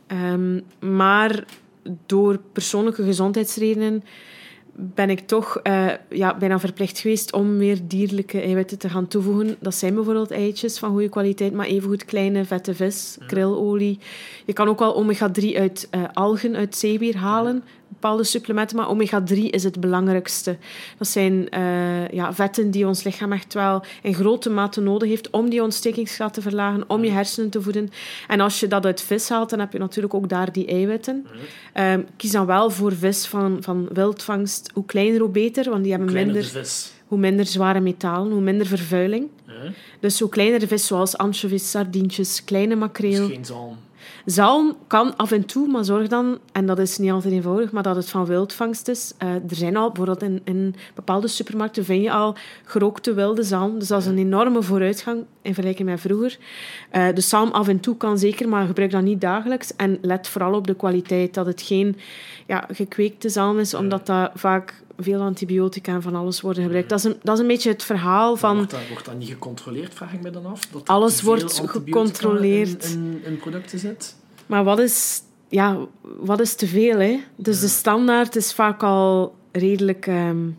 Maar door persoonlijke gezondheidsredenen ben ik toch bijna verplicht geweest om meer dierlijke eiwitten te gaan toevoegen. Dat zijn bijvoorbeeld eitjes van goede kwaliteit, maar evengoed kleine vette vis, krilolie. Je kan ook wel omega-3 uit algen, uit zeewier halen, bepaalde supplementen, maar omega-3 is het belangrijkste. Dat zijn vetten die ons lichaam echt wel in grote mate nodig heeft om die ontstekingsgraad te verlagen, om je hersenen te voeden. En als je dat uit vis haalt, dan heb je natuurlijk ook daar die eiwitten. Kies dan wel voor vis van wildvangst. Hoe kleiner, hoe beter, want die hebben hoe minder zware metalen, hoe minder vervuiling. Dus hoe kleiner de vis, zoals anchovies, sardientjes, kleine makreel. Dus geen zalm. Zalm kan af en toe, maar zorg dan, en dat is niet altijd eenvoudig, maar dat het van wildvangst is. Er zijn al, bijvoorbeeld in bepaalde supermarkten vind je al gerookte wilde zalm. Dus dat is een enorme vooruitgang in vergelijking met vroeger. De zalm af en toe kan zeker, maar gebruik dat niet dagelijks. En let vooral op de kwaliteit, dat het geen gekweekte zalm is, omdat dat vaak veel antibiotica en van alles worden gebruikt. Dat is een beetje het verhaal van... Wordt dat niet gecontroleerd, vraag ik me dan af? Dat alles wordt gecontroleerd. In producten zit? Maar wat is te veel, hè? Dus de standaard is vaak al redelijk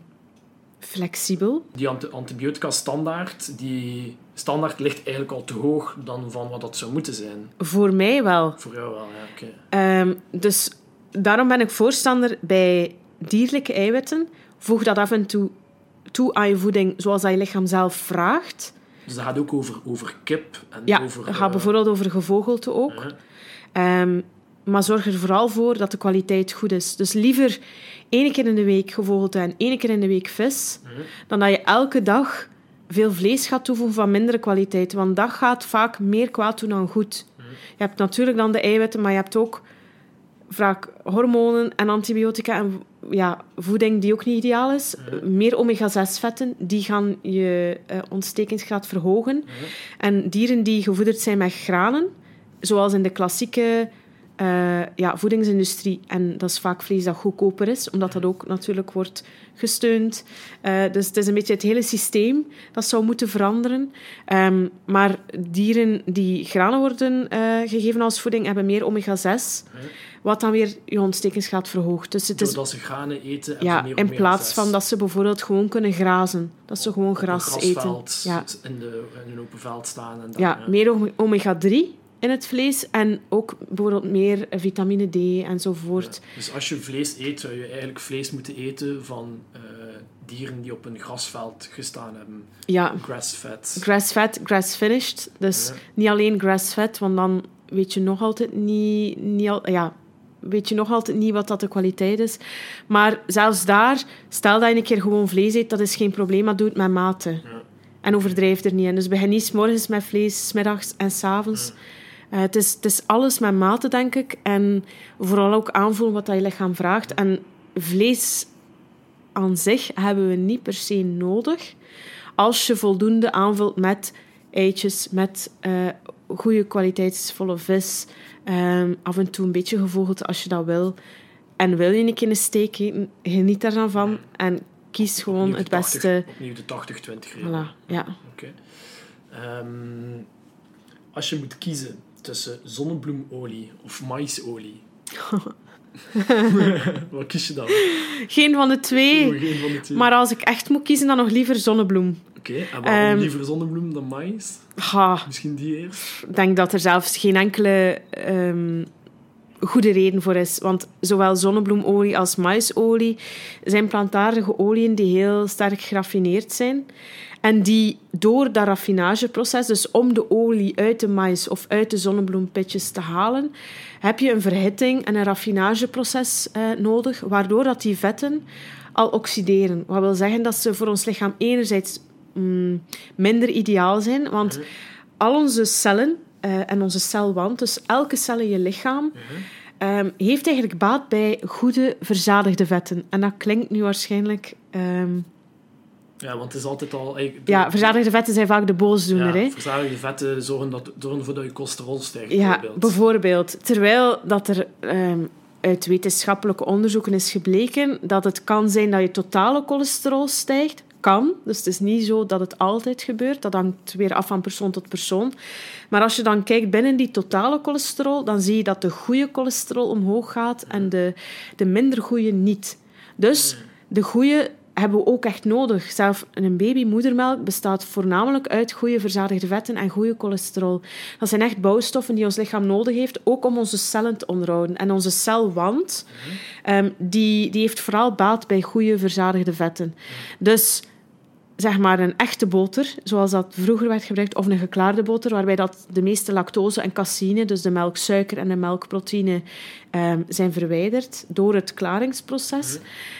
flexibel. Die antibiotica-standaard, die standaard ligt eigenlijk al te hoog dan van wat dat zou moeten zijn. Voor mij wel. Voor jou wel, ja, oké. Dus daarom ben ik voorstander bij dierlijke eiwitten. Voeg dat af en toe aan je voeding zoals dat je lichaam zelf vraagt. Dus dat gaat ook over kip? En dat gaat bijvoorbeeld over gevogelte ook. Maar zorg er vooral voor dat de kwaliteit goed is. Dus liever 1 keer in de week gevogelte en 1 keer in de week vis, dan dat je elke dag veel vlees gaat toevoegen van mindere kwaliteit. Want dat gaat vaak meer kwaad doen dan goed. Je hebt natuurlijk dan de eiwitten, maar je hebt ook vaak hormonen en antibiotica en voeding die ook niet ideaal is. Meer omega-6-vetten, die gaan je ontstekingsgraad verhogen. En dieren die gevoederd zijn met granen, zoals in de klassieke voedingsindustrie, en dat is vaak vlees dat goedkoper is, omdat dat ook natuurlijk wordt gesteund. Dus het is een beetje het hele systeem dat zou moeten veranderen. Maar dieren die granen worden gegeven als voeding, hebben meer omega-6, wat dan weer je ontstekingsgraad verhoogt. Dus het is, doordat ze granen eten, hebben ze meer in plaats van dat ze bijvoorbeeld gewoon kunnen grazen. Dat ze gewoon gras eten. In een open veld staan. En dan, meer omega-3 in het vlees en ook bijvoorbeeld meer vitamine D enzovoort. Ja, dus als je vlees eet, zou je eigenlijk vlees moeten eten van dieren die op een grasveld gestaan hebben. Ja. Grass-fed. Grass-fed, grass-finished. Dus niet alleen grass-fed, want dan weet je nog altijd niet wat dat de kwaliteit is. Maar zelfs daar, stel dat je een keer gewoon vlees eet, dat is geen probleem, maar doe het met mate. Ja. En overdrijf er niet in. Dus begin niet 's morgens met vlees, 's middags en 's avonds. Het is alles met mate, denk ik. En vooral ook aanvoelen wat dat je lichaam vraagt. En vlees aan zich hebben we niet per se nodig. Als je voldoende aanvult met eitjes, met goede kwaliteitsvolle vis. Af en toe een beetje gevogelte als je dat wil. En wil je een keer een steak eten, geniet daar dan van. En kies gewoon opnieuw het beste. Opnieuw de 80-20 regel. Voilà, ja. Okay. Als je moet kiezen tussen zonnebloemolie of maïsolie, wat kies je dan? Geen van de twee. Geen van de twee. Maar als ik echt moet kiezen, dan nog liever zonnebloem. Oké, en waarom liever zonnebloem dan maïs? Misschien die eerst? Ik denk dat er zelfs geen enkele goede reden voor is. Want zowel zonnebloemolie als maïsolie zijn plantaardige oliën die heel sterk geraffineerd zijn. En die door dat raffinageproces, dus om de olie uit de maïs of uit de zonnebloempitjes te halen, heb je een verhitting en een raffinageproces nodig, waardoor dat die vetten al oxideren. Wat wil zeggen dat ze voor ons lichaam enerzijds minder ideaal zijn, want al onze cellen en onze celwand, dus elke cel in je lichaam, heeft eigenlijk baat bij goede verzadigde vetten. En dat klinkt nu waarschijnlijk... Ja, want het is altijd al... verzadigde vetten zijn vaak de boosdoener. Ja, verzadigde vetten zorgen ervoor dat je cholesterol stijgt. Ja, bijvoorbeeld. Terwijl dat er uit wetenschappelijke onderzoeken is gebleken dat het kan zijn dat je totale cholesterol stijgt. Kan. Dus het is niet zo dat het altijd gebeurt. Dat hangt weer af van persoon tot persoon. Maar als je dan kijkt binnen die totale cholesterol, dan zie je dat de goede cholesterol omhoog gaat en de minder goede niet. Dus de goede hebben we ook echt nodig. Zelfs een babymoedermelk bestaat voornamelijk uit goede verzadigde vetten en goede cholesterol. Dat zijn echt bouwstoffen die ons lichaam nodig heeft, ook om onze cellen te onderhouden. En onze celwand, die heeft vooral baat bij goede verzadigde vetten. Dus zeg maar een echte boter, zoals dat vroeger werd gebruikt, of een geklaarde boter, waarbij dat de meeste lactose en caseïne, dus de melksuiker en de melkproteïne, zijn verwijderd door het klaringsproces.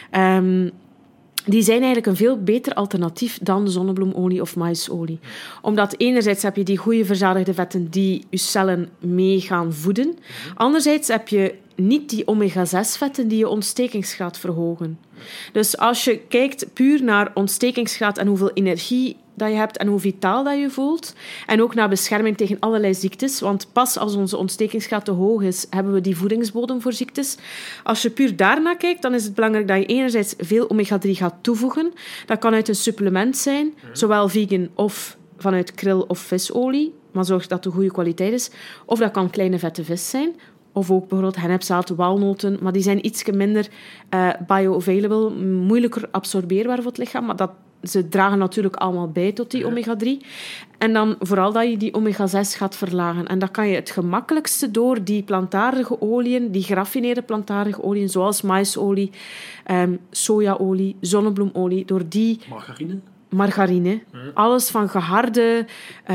Die zijn eigenlijk een veel beter alternatief dan zonnebloemolie of maïsolie. Omdat enerzijds heb je die goede verzadigde vetten die je cellen mee gaan voeden. Anderzijds heb je niet die omega-6-vetten die je ontstekingsgraad verhogen. Dus als je kijkt puur naar ontstekingsgraad en hoeveel energie dat je hebt en hoe vitaal dat je voelt, en ook naar bescherming tegen allerlei ziektes, want pas als onze ontstekingsgraad te hoog is, hebben we die voedingsbodem voor ziektes. Als je puur daarnaar kijkt, dan is het belangrijk dat je enerzijds veel omega-3 gaat toevoegen. Dat kan uit een supplement zijn, zowel vegan of vanuit kril- of visolie, maar zorg dat het de goede kwaliteit is. Of dat kan kleine vette vis zijn, of ook bijvoorbeeld hennepzaad, walnoten, maar die zijn iets minder bioavailable, moeilijker absorbeerbaar voor het lichaam, maar ze dragen natuurlijk allemaal bij tot die omega-3. En dan vooral dat je die omega-6 gaat verlagen. En dat kan je het gemakkelijkste door die plantaardige oliën, die geraffineerde plantaardige oliën, zoals maïsolie, sojaolie, zonnebloemolie, door die... Margarine? margarine. Alles van geharde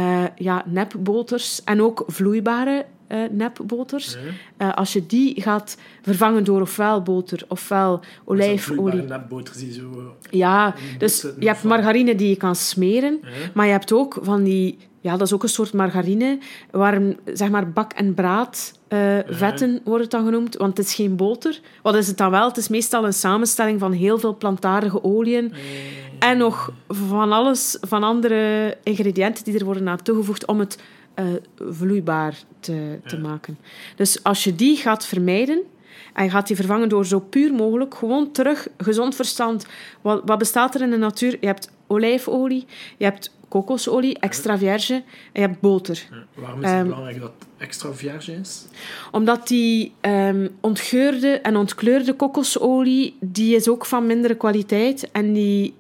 nepboters en ook vloeibare nepboters. Als je die gaat vervangen door ofwel boter ofwel olijfolie. Nepboters die zo... Ja, dus je hebt margarine die je kan smeren, maar je hebt ook van die... Ja, dat is ook een soort margarine, waar zeg maar bak- en braadvetten wordt het dan genoemd, want het is geen boter. Wat is het dan wel? Het is meestal een samenstelling van heel veel plantaardige oliën en nog van alles, van andere ingrediënten die er worden aan toegevoegd om het vloeibaar te maken. Dus als je die gaat vermijden en je gaat die vervangen door zo puur mogelijk, gewoon terug, gezond verstand. Wat bestaat er in de natuur? Je hebt olijfolie, je hebt kokosolie, extra virge, en je hebt boter. Waarom is het belangrijk dat het extra virge is? Omdat die ontgeurde en ontkleurde kokosolie, die is ook van mindere kwaliteit. En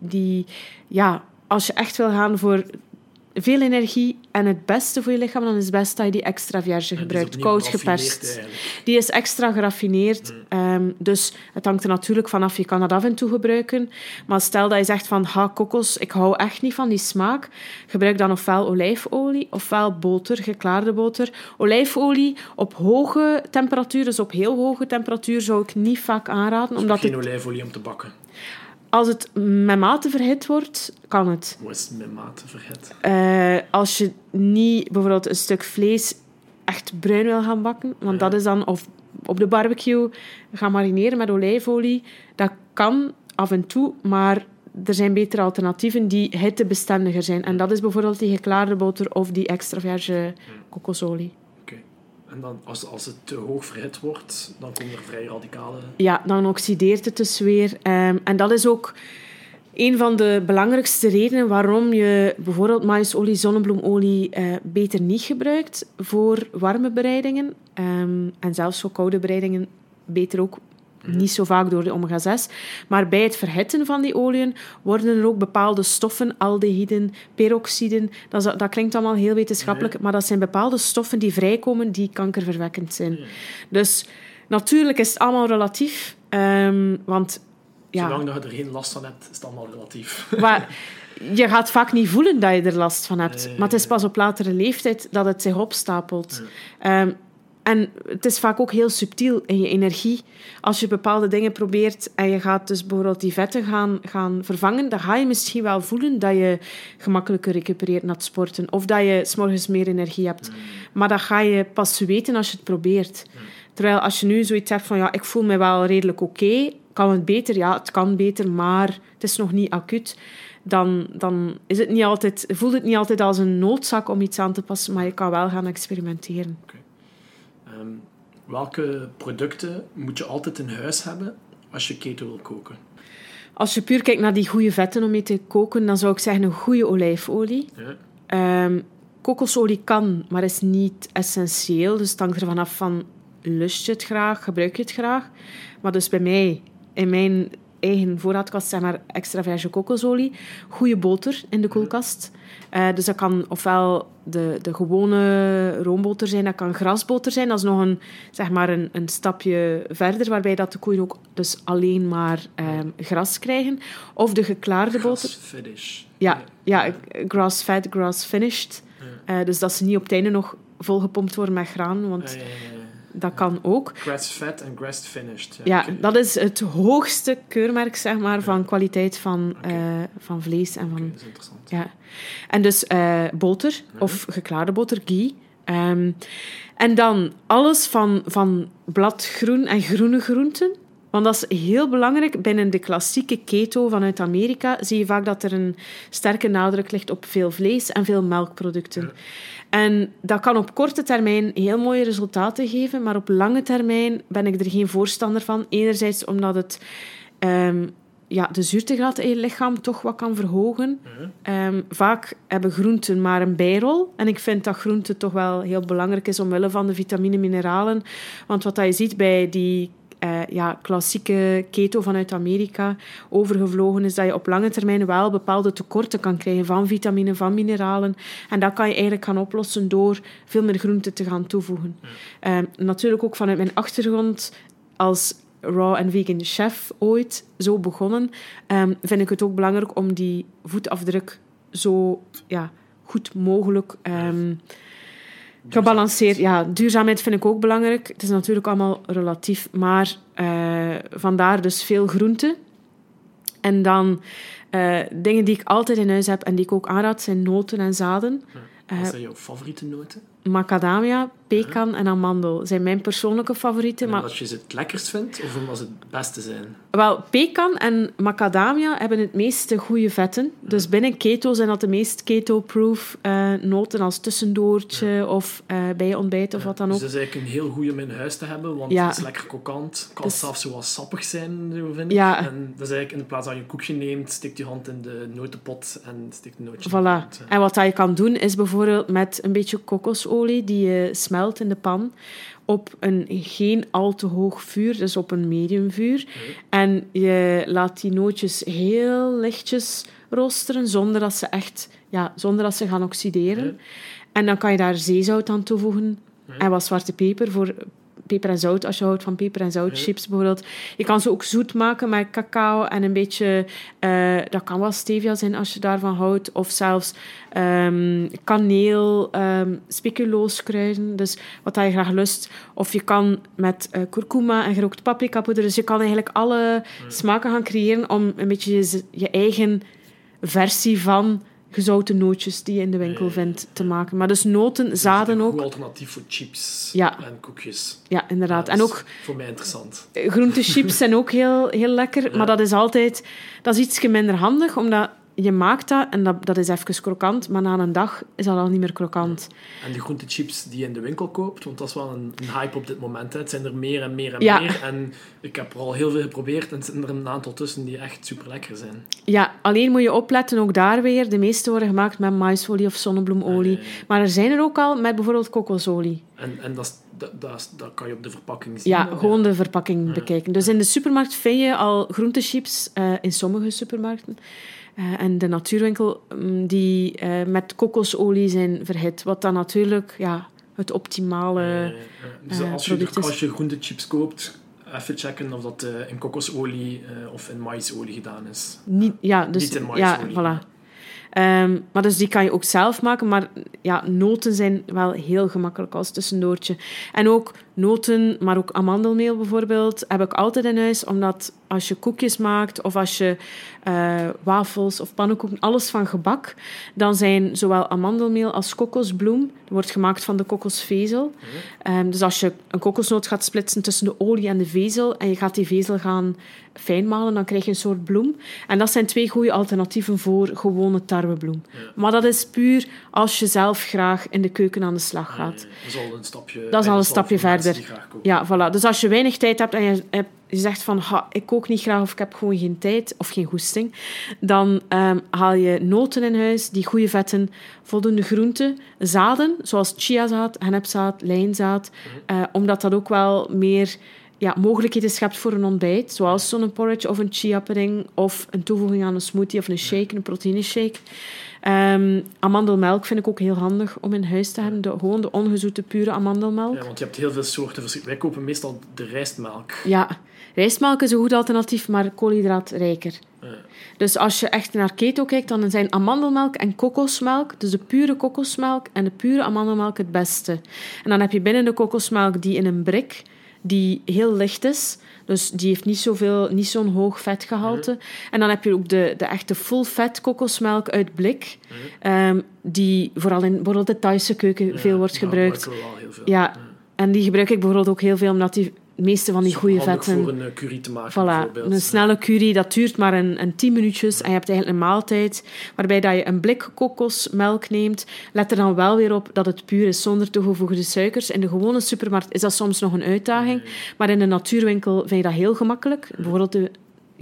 als je echt wil gaan voor veel energie en het beste voor je lichaam, dan is het best dat je die extra virge gebruikt. Koud geperst. Die is extra geraffineerd. Dus het hangt er natuurlijk vanaf. Je kan dat af en toe gebruiken. Maar stel dat je zegt van, kokos, ik hou echt niet van die smaak. Gebruik dan ofwel olijfolie, ofwel boter, geklaarde boter. Olijfolie op hoge temperatuur, dus op heel hoge temperatuur, zou ik niet vaak aanraden. Omdat geen olijfolie om te bakken? Als het met mate verhit wordt, kan het. Hoe is het met mate verhit? Als je niet bijvoorbeeld een stuk vlees echt bruin wil gaan bakken, want dat is dan, of op de barbecue gaan marineren met olijfolie, dat kan af en toe, maar er zijn betere alternatieven die hittebestendiger zijn. En dat is bijvoorbeeld die geklaarde boter of die extra virge kokosolie. En dan, als het te hoog verhit wordt, dan komen er vrij radicale... Ja, dan oxideert het dus weer. En dat is ook een van de belangrijkste redenen waarom je bijvoorbeeld maïsolie, zonnebloemolie beter niet gebruikt voor warme bereidingen. En zelfs voor koude bereidingen beter ook niet zo vaak door de omega-6. Maar bij het verhitten van die oliën worden er ook bepaalde stoffen, aldehyden, peroxiden. Dat klinkt allemaal heel wetenschappelijk, maar dat zijn bepaalde stoffen die vrijkomen die kankerverwekkend zijn. Dus natuurlijk is het allemaal relatief. Want zolang dat je er geen last van hebt, is het allemaal relatief. Maar je gaat vaak niet voelen dat je er last van hebt. Maar het is pas op latere leeftijd dat het zich opstapelt. En het is vaak ook heel subtiel in je energie. Als je bepaalde dingen probeert en je gaat dus bijvoorbeeld die vetten gaan vervangen, dan ga je misschien wel voelen dat je gemakkelijker recupereert na het sporten. Of dat je 's morgens meer energie hebt. Maar dat ga je pas weten als je het probeert. Terwijl als je nu zoiets hebt van, ik voel me wel redelijk oké, kan het beter? Ja, het kan beter, maar het is nog niet acuut. Dan is het niet altijd, voelt het niet altijd als een noodzaak om iets aan te passen, maar je kan wel gaan experimenteren. Okay. Welke producten moet je altijd in huis hebben als je keto wil koken? Als je puur kijkt naar die goede vetten om mee te koken, dan zou ik zeggen een goede olijfolie. Ja. Kokosolie kan, maar is niet essentieel. Dus het hangt ervan af van, lust je het graag, gebruik je het graag. Maar dus bij mij, in mijn eigen voorraadkast, zeg maar extra virge kokosolie. Goede boter in de koelkast. Dus dat kan ofwel de gewone roomboter zijn, dat kan grasboter zijn. Dat is nog een stapje verder, waarbij dat de koeien ook dus alleen maar gras krijgen. Of de geklaarde boter. Grass-finish. Ja, grass-fed, grass-finished. Dus dat ze niet op het einde nog volgepompt worden met graan, want... Dat kan ook. Grass-fed en grass-finished. Ja, dat is het hoogste keurmerk, zeg maar, van kwaliteit van vlees. En van, dat is interessant. Ja. En dus boter, of geklaarde boter, ghee. En dan alles van bladgroen en groene groenten. Want dat is heel belangrijk. Binnen de klassieke keto vanuit Amerika zie je vaak dat er een sterke nadruk ligt op veel vlees en veel melkproducten. Ja. En dat kan op korte termijn heel mooie resultaten geven, maar op lange termijn ben ik er geen voorstander van. Enerzijds omdat het de zuurtegraad in je lichaam toch wat kan verhogen. Vaak hebben groenten maar een bijrol. En ik vind dat groenten toch wel heel belangrijk is omwille van de vitamine, mineralen. Want wat je ziet bij die klassieke keto vanuit Amerika overgevlogen is dat je op lange termijn wel bepaalde tekorten kan krijgen van vitamine, van mineralen. En dat kan je eigenlijk gaan oplossen door veel meer groenten te gaan toevoegen. Natuurlijk ook vanuit mijn achtergrond als raw en vegan chef ooit zo begonnen, vind ik het ook belangrijk om die voetafdruk zo goed mogelijk gebalanceerd. Ja, duurzaamheid vind ik ook belangrijk. Het is natuurlijk allemaal relatief, maar vandaar dus veel groenten. En dan dingen die ik altijd in huis heb en die ik ook aanraad, zijn noten en zaden. Wat zijn jouw favoriete noten? Macadamia, pekan en amandel zijn mijn persoonlijke favorieten. En omdat je ze het lekkerst vindt of omdat ze het beste zijn? Wel, pekan en macadamia hebben het meeste goede vetten. Dus binnen keto zijn dat de meest keto-proof noten als tussendoortje of bij je ontbijt of wat dan ook. Dus dat is eigenlijk een heel goede om in huis te hebben, want het is lekker krokant. Kan zelfs zo wat sappig zijn, vind ik. Ja. En dat is eigenlijk in plaats dat je een koekje neemt, steekt je hand in de notenpot en steekt een nootje in de hand. En wat je kan doen, is bijvoorbeeld met een beetje kokosolie die je smelt in de pan op een geen al te hoog vuur, dus op een medium vuur. En je laat die nootjes heel lichtjes roosteren, zonder dat ze gaan oxideren. En dan kan je daar zeezout aan toevoegen en wat zwarte peper voor peper en zout, als je houdt van peper en zout chips bijvoorbeeld. Je kan ze ook zoet maken met cacao en een beetje... dat kan wel stevia zijn als je daarvan houdt. Of zelfs kaneel, speculooskruiden. Dus wat je graag lust. Of je kan met kurkuma en gerookte paprikapoeder. Dus je kan eigenlijk alle smaken gaan creëren om een beetje je eigen versie van gezouten nootjes die je in de winkel vindt te maken. Maar dus noten, zaden ook. Een goed alternatief voor chips en koekjes. Ja, inderdaad. Ja, en ook voor mij interessant. Groentechips zijn ook heel, heel lekker, maar dat is iets minder handig, omdat je maakt dat en dat is even krokant, maar na een dag is dat al niet meer krokant. En de groentechips die je in de winkel koopt, want dat is wel een hype op dit moment. Hè. Het zijn er meer en meer en meer. En ik heb er al heel veel geprobeerd en er zijn er een aantal tussen die echt super lekker zijn. Ja, alleen moet je opletten, ook daar weer. De meeste worden gemaakt met maisolie of zonnebloemolie. Maar er zijn er ook al met bijvoorbeeld kokosolie. En dat kan je op de verpakking zien. Ja, gewoon de verpakking bekijken. Dus in de supermarkt vind je al groentechips, in sommige supermarkten. En de natuurwinkel die met kokosolie zijn verhit. Wat dan natuurlijk het optimale dus product is. Als je groentechips koopt, even checken of dat in kokosolie of in maisolie gedaan is. Niet in maisolie. Ja, voilà. Maar dus die kan je ook zelf maken. Maar noten zijn wel heel gemakkelijk als tussendoortje. En ook noten, maar ook amandelmeel bijvoorbeeld, heb ik altijd in huis. Omdat als je koekjes maakt of als je wafels of pannenkoeken, alles van gebak, dan zijn zowel amandelmeel als kokosbloem, dat wordt gemaakt van de kokosvezel. Dus als je een kokosnoot gaat splitsen tussen de olie en de vezel en je gaat die vezel gaan fijnmalen, dan krijg je een soort bloem. En dat zijn 2 goede alternatieven voor gewone tarwebloem. Maar dat is puur als je zelf graag in de keuken aan de slag gaat. Dat is al een stapje verder. Ja, voilà. Dus als je weinig tijd hebt en je zegt van, ik kook niet graag of ik heb gewoon geen tijd of geen goesting, dan haal je noten in huis, die goede vetten, voldoende groenten, zaden, zoals chiazaad, hennepzaad, lijnzaad, omdat dat ook wel meer mogelijkheden schept voor een ontbijt, zoals zo'n porridge of een chia pudding of een toevoeging aan een smoothie of een shake, een proteïneshake. Amandelmelk vind ik ook heel handig om in huis te hebben. Gewoon de ongezoete, pure amandelmelk. Ja, want je hebt heel veel soorten. Wij kopen meestal de rijstmelk. Ja, rijstmelk is een goed alternatief, maar koolhydraatrijker. Ja. Dus als je echt naar keto kijkt, dan zijn amandelmelk en kokosmelk, dus de pure kokosmelk en de pure amandelmelk het beste. En dan heb je binnen de kokosmelk die in een brik, die heel licht is. Dus die heeft niet zo'n hoog vetgehalte. En dan heb je ook de echte full-fat kokosmelk uit blik. Die vooral in bijvoorbeeld de Thaise keuken veel wordt gebruikt. Wel heel veel. Ja, en die gebruik ik bijvoorbeeld ook heel veel, omdat die meeste van die goede vetten... voor een curry te maken, voilà, bijvoorbeeld. Een snelle curry, dat duurt maar een 10 minuutjes. En je hebt eigenlijk een maaltijd waarbij dat je een blik kokosmelk neemt. Let er dan wel weer op dat het puur is, zonder toegevoegde suikers. In de gewone supermarkt is dat soms nog een uitdaging. Maar in de natuurwinkel vind je dat heel gemakkelijk. Bijvoorbeeld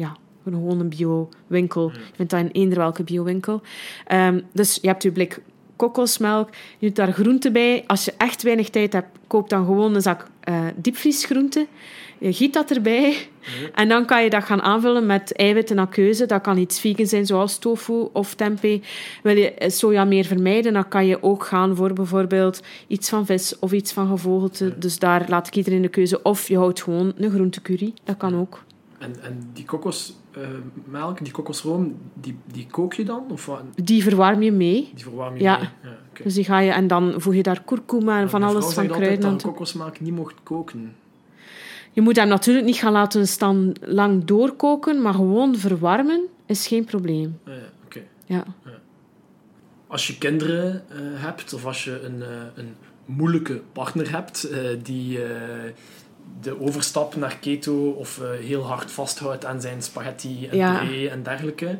gewoon een bio-winkel. Je vindt dat in eender welke bio-winkel. Dus je hebt je blik kokosmelk. Je doet daar groente bij. Als je echt weinig tijd hebt, koop dan gewoon een zak diepvriesgroente. Je giet dat erbij. En dan kan je dat gaan aanvullen met eiwitten naar keuze. Dat kan iets vegan zijn, zoals tofu of tempeh. Wil je soja meer vermijden, dan kan je ook gaan voor bijvoorbeeld iets van vis of iets van gevogelte. Dus daar laat ik iedereen de keuze. Of je houdt gewoon een groentecurry. Dat kan ook. En die kokosmelk, die kokosroom, die kook je dan? Of wat? Die verwarm je mee. Die verwarm je mee? Ja, okay. Dus die ga je... En dan voeg je daar kurkuma en van alles van kruiden. Dat je kokosmelk niet mocht koken. Je moet hem natuurlijk niet gaan laten staan lang doorkoken, maar gewoon verwarmen is geen probleem. Oké. Ja. Als je kinderen hebt, of als je een moeilijke partner hebt, die de overstap naar keto of heel hard vasthoudt aan zijn spaghetti en puree en dergelijke,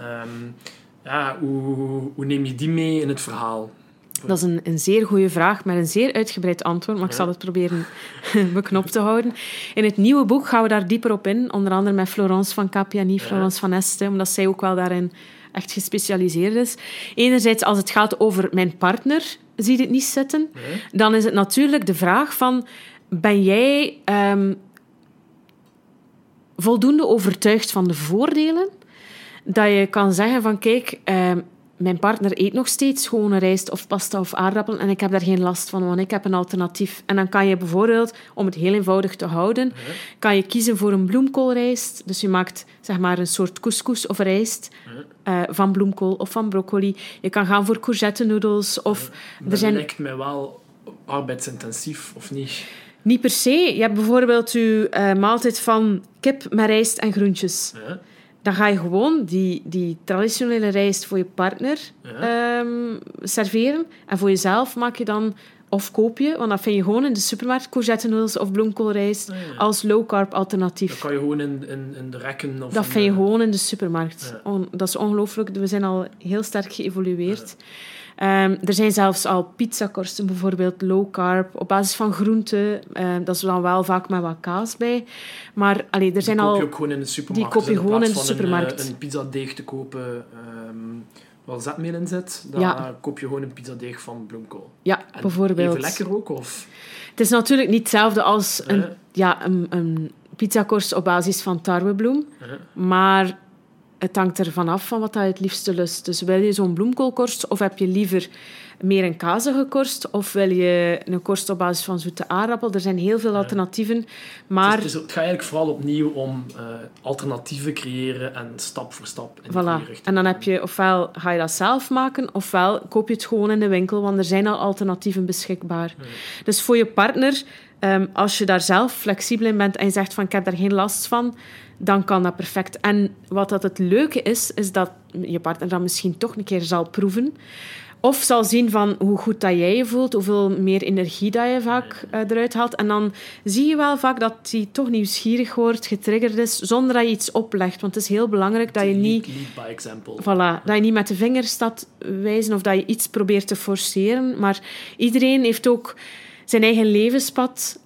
hoe neem je die mee in het verhaal? Dat is een zeer goede vraag met een zeer uitgebreid antwoord, maar ik zal het proberen beknopt te houden. In het nieuwe boek gaan we daar dieper op in, onder andere met Florence van Capiani, Florence van Este, omdat zij ook wel daarin echt gespecialiseerd is. Enerzijds, als het gaat over mijn partner, zie je het niet zitten. Dan is het natuurlijk de vraag van, ben jij voldoende overtuigd van de voordelen, dat je kan zeggen van, kijk... Mijn partner eet nog steeds gewone rijst of pasta of aardappelen en ik heb daar geen last van, want ik heb een alternatief. En dan kan je bijvoorbeeld, om het heel eenvoudig te houden, kan je kiezen voor een bloemkoolrijst. Dus je maakt zeg maar een soort couscous of rijst van bloemkool of van broccoli. Je kan gaan voor courgette-noedels. Dat lijkt mij wel arbeidsintensief, of niet? Niet per se. Je hebt bijvoorbeeld je maaltijd van kip met rijst en groentjes. Dan ga je gewoon die traditionele rijst voor je partner serveren. En voor jezelf maak je dan, of koop je, want dat vind je gewoon in de supermarkt, courgette-noedels of bloemkoolrijst als low-carb alternatief. Dat kan je gewoon in de rekken... Of dat vind je gewoon in de supermarkt. Dat is ongelooflijk. We zijn al heel sterk geëvolueerd. Er zijn zelfs al pizzakorsten, bijvoorbeeld low-carb, op basis van groenten. Dat is dan wel vaak met wat kaas bij. Maar er zijn al... Die koop je ook gewoon in de supermarkt. Die koop je gewoon in de supermarkt. Een pizzadeeg te kopen waar zetmeel in zit, dan koop je gewoon een pizzadeeg van bloemkool. Ja, en bijvoorbeeld. Even lekker ook, of... Het is natuurlijk niet hetzelfde als een pizzakorst op basis van tarwebloem, maar... Het hangt ervan af van wat je het liefste lust. Dus wil je zo'n bloemkoolkorst of heb je liever meer een kazige korst of wil je een korst op basis van zoete aardappel? Er zijn heel veel alternatieven, maar... Het gaat eigenlijk vooral opnieuw om alternatieven creëren en stap voor stap in de goede richting. En dan heb je, ofwel ga je dat zelf maken, ofwel koop je het gewoon in de winkel, want er zijn al alternatieven beschikbaar. Dus voor je partner, als je daar zelf flexibel in bent en je zegt van ik heb daar geen last van, dan kan dat perfect. En wat dat het leuke is dat je partner dat misschien toch een keer zal proeven. Of zal zien van hoe goed dat jij je voelt, hoeveel meer energie dat je vaak eruit haalt. En dan zie je wel vaak dat hij toch nieuwsgierig wordt, getriggerd is, zonder dat je iets oplegt. Want het is heel belangrijk dat je niet... Lead by example. Voilà, dat je niet met de vinger staat wijzen of dat je iets probeert te forceren. Maar iedereen heeft ook zijn eigen levenspad.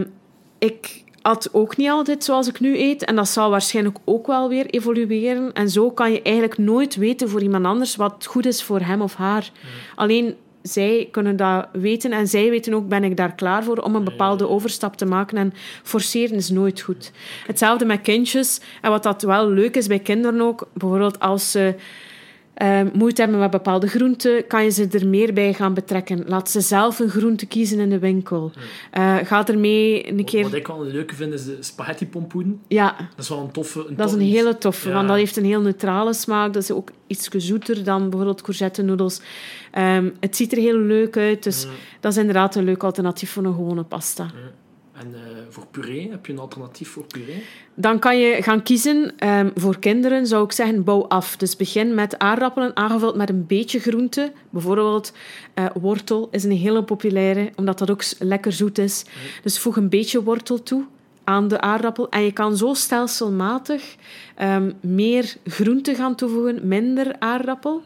Ik at ook niet altijd zoals ik nu eet. En dat zal waarschijnlijk ook wel weer evolueren. En zo kan je eigenlijk nooit weten voor iemand anders wat goed is voor hem of haar. Alleen zij kunnen dat weten. En zij weten ook, ben ik daar klaar voor om een bepaalde overstap te maken. En forceren is nooit goed. Hetzelfde met kindjes. En wat dat wel leuk is bij kinderen ook, bijvoorbeeld als ze moeite hebben met bepaalde groenten, kan je ze er meer bij gaan betrekken. Laat ze zelf een groente kiezen in de winkel. Ga ermee een keer... Wat ik wel een leuke vind, is de spaghetti pompoen. Ja. Dat is wel een toffe... Dat is een hele toffe, want dat heeft een heel neutrale smaak. Dat is ook iets zoeter dan bijvoorbeeld courgette-noedels. Het ziet er heel leuk uit, dus dat is inderdaad een leuk alternatief voor een gewone pasta. En voor puree, heb je een alternatief voor puree? Dan kan je gaan kiezen. Voor kinderen zou ik zeggen, bouw af. Dus begin met aardappelen aangevuld met een beetje groente. Bijvoorbeeld wortel is een hele populaire, omdat dat ook lekker zoet is. Dus voeg een beetje wortel toe aan de aardappel. En je kan zo stelselmatig meer groente gaan toevoegen, minder aardappel.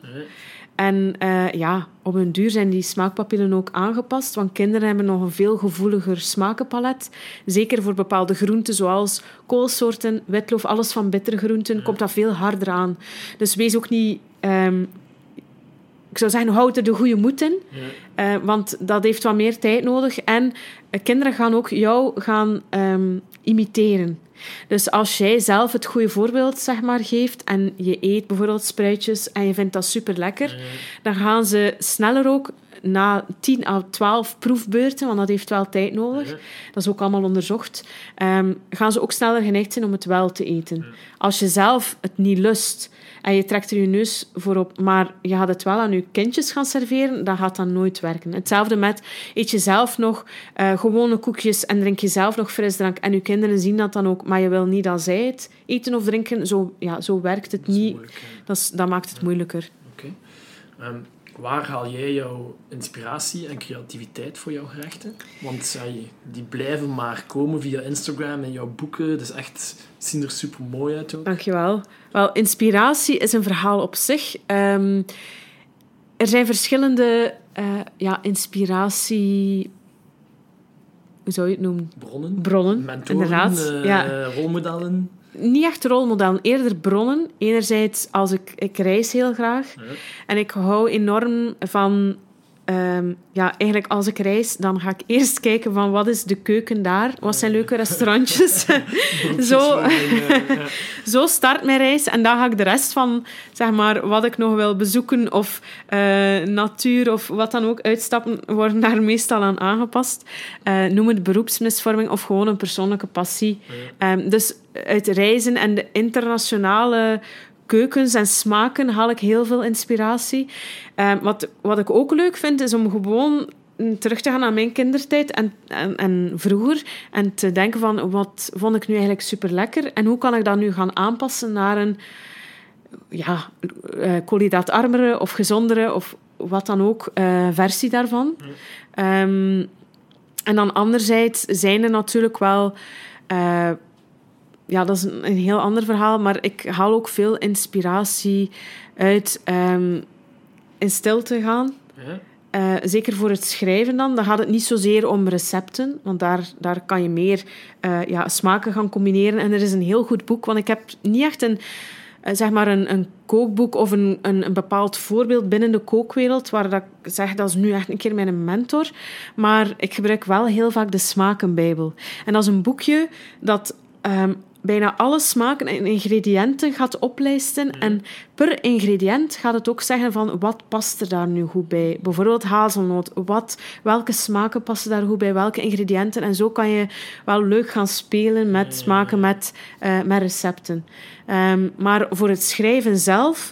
En op een duur zijn die smaakpapillen ook aangepast, want kinderen hebben nog een veel gevoeliger smakenpalet. Zeker voor bepaalde groenten, zoals koolsoorten, witloof, alles van bittere groenten, komt dat veel harder aan. Dus wees ook niet ik zou zeggen, houd er de goede moed in. Ja. Want dat heeft wat meer tijd nodig. En kinderen gaan ook jou gaan imiteren. Dus als jij zelf het goede voorbeeld zeg maar, geeft en je eet bijvoorbeeld spruitjes en je vindt dat super lekker, dan gaan ze sneller ook na 10 à 12 proefbeurten, want dat heeft wel tijd nodig, dat is ook allemaal onderzocht, gaan ze ook sneller geneigd zijn om het wel te eten. Als je zelf het niet lust en je trekt er je neus voor op, maar je gaat het wel aan je kindjes gaan serveren, dan gaat dat nooit werken. Hetzelfde met, eet je zelf nog gewone koekjes en drink je zelf nog frisdrank en je kinderen zien dat dan ook, maar je wil niet dat zij het eten of drinken, zo werkt het niet. Dat maakt het moeilijker. Oké. Waar haal jij jouw inspiratie en creativiteit voor jouw gerechten? Want die blijven maar komen via Instagram en jouw boeken. Dus echt, zien er super mooi uit ook. Dankjewel. Wel, inspiratie is een verhaal op zich. Er zijn verschillende inspiratie... Hoe zou je het noemen? Bronnen, mentoren, inderdaad. rolmodellen. Niet echt rolmodellen, eerder bronnen. Enerzijds, als ik reis heel graag. Ja. En ik hou enorm van... eigenlijk als ik reis, dan ga ik eerst kijken van wat is de keuken daar? Wat zijn leuke restaurantjes? Zo start mijn reis. En dan ga ik de rest van, zeg maar, wat ik nog wil bezoeken of natuur of wat dan ook, uitstappen, worden daar meestal aan aangepast. Noem het beroepsmisvorming of gewoon een persoonlijke passie. Dus uit reizen en de internationale keukens en smaken haal ik heel veel inspiratie. Wat ik ook leuk vind, is om gewoon terug te gaan naar mijn kindertijd en vroeger en te denken van, wat vond ik nu eigenlijk super lekker en hoe kan ik dat nu gaan aanpassen naar een koolhydraatarmere of gezondere of wat dan ook versie daarvan. En dan anderzijds zijn er natuurlijk wel... dat is een heel ander verhaal, maar ik haal ook veel inspiratie uit in stil te gaan. Ja. Zeker voor het schrijven dan gaat het niet zozeer om recepten, want daar kan je meer smaken gaan combineren. En er is een heel goed boek, want ik heb niet echt een kookboek of een bepaald voorbeeld binnen de kookwereld, waar dat ik zeg, dat is nu echt een keer mijn mentor. Maar ik gebruik wel heel vaak de Smakenbijbel. En dat is een boekje dat... bijna alle smaken en ingrediënten gaat oplijsten. En per ingrediënt gaat het ook zeggen van wat past er daar nu goed bij. Bijvoorbeeld hazelnoot. Welke smaken passen daar goed bij? Welke ingrediënten? En zo kan je wel leuk gaan spelen met smaken, met recepten. Maar voor het schrijven zelf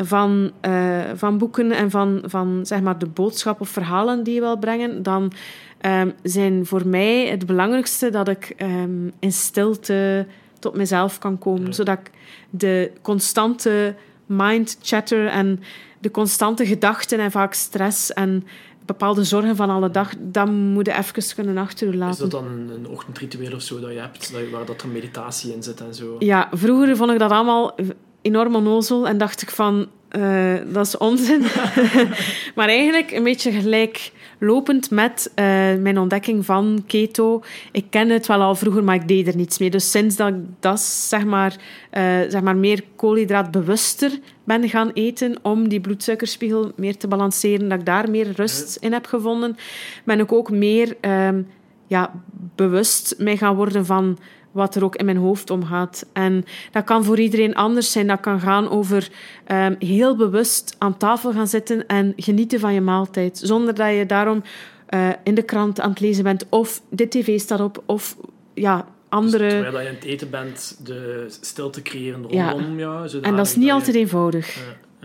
van boeken en van zeg maar de boodschap of verhalen die je wil brengen, dan zijn voor mij het belangrijkste dat ik in stilte tot mezelf kan komen. Zodat ik de constante mind chatter en de constante gedachten en vaak stress en bepaalde zorgen van alle dag, dat moet je even kunnen achterlaten. Is dat dan een ochtendritueel of zo dat je hebt, waar dat er meditatie in zit en zo? Ja, vroeger vond ik dat allemaal enorm onnozel en dacht ik van, dat is onzin. Maar eigenlijk een beetje gelijk lopend met mijn ontdekking van keto. Ik ken het wel al vroeger, maar ik deed er niets mee. Dus sinds dat ik dat, zeg maar meer koolhydraatbewuster ben gaan eten om die bloedsuikerspiegel meer te balanceren, dat ik daar meer rust in heb gevonden, ben ik ook meer bewust mee gaan worden van wat er ook in mijn hoofd omgaat. En dat kan voor iedereen anders zijn. Dat kan gaan over heel bewust aan tafel gaan zitten en genieten van je maaltijd. Zonder dat je daarom in de krant aan het lezen bent of de tv staat op of andere... Dus terwijl je aan het eten bent, de stilte creëren rondom jou. En dat is niet altijd eenvoudig.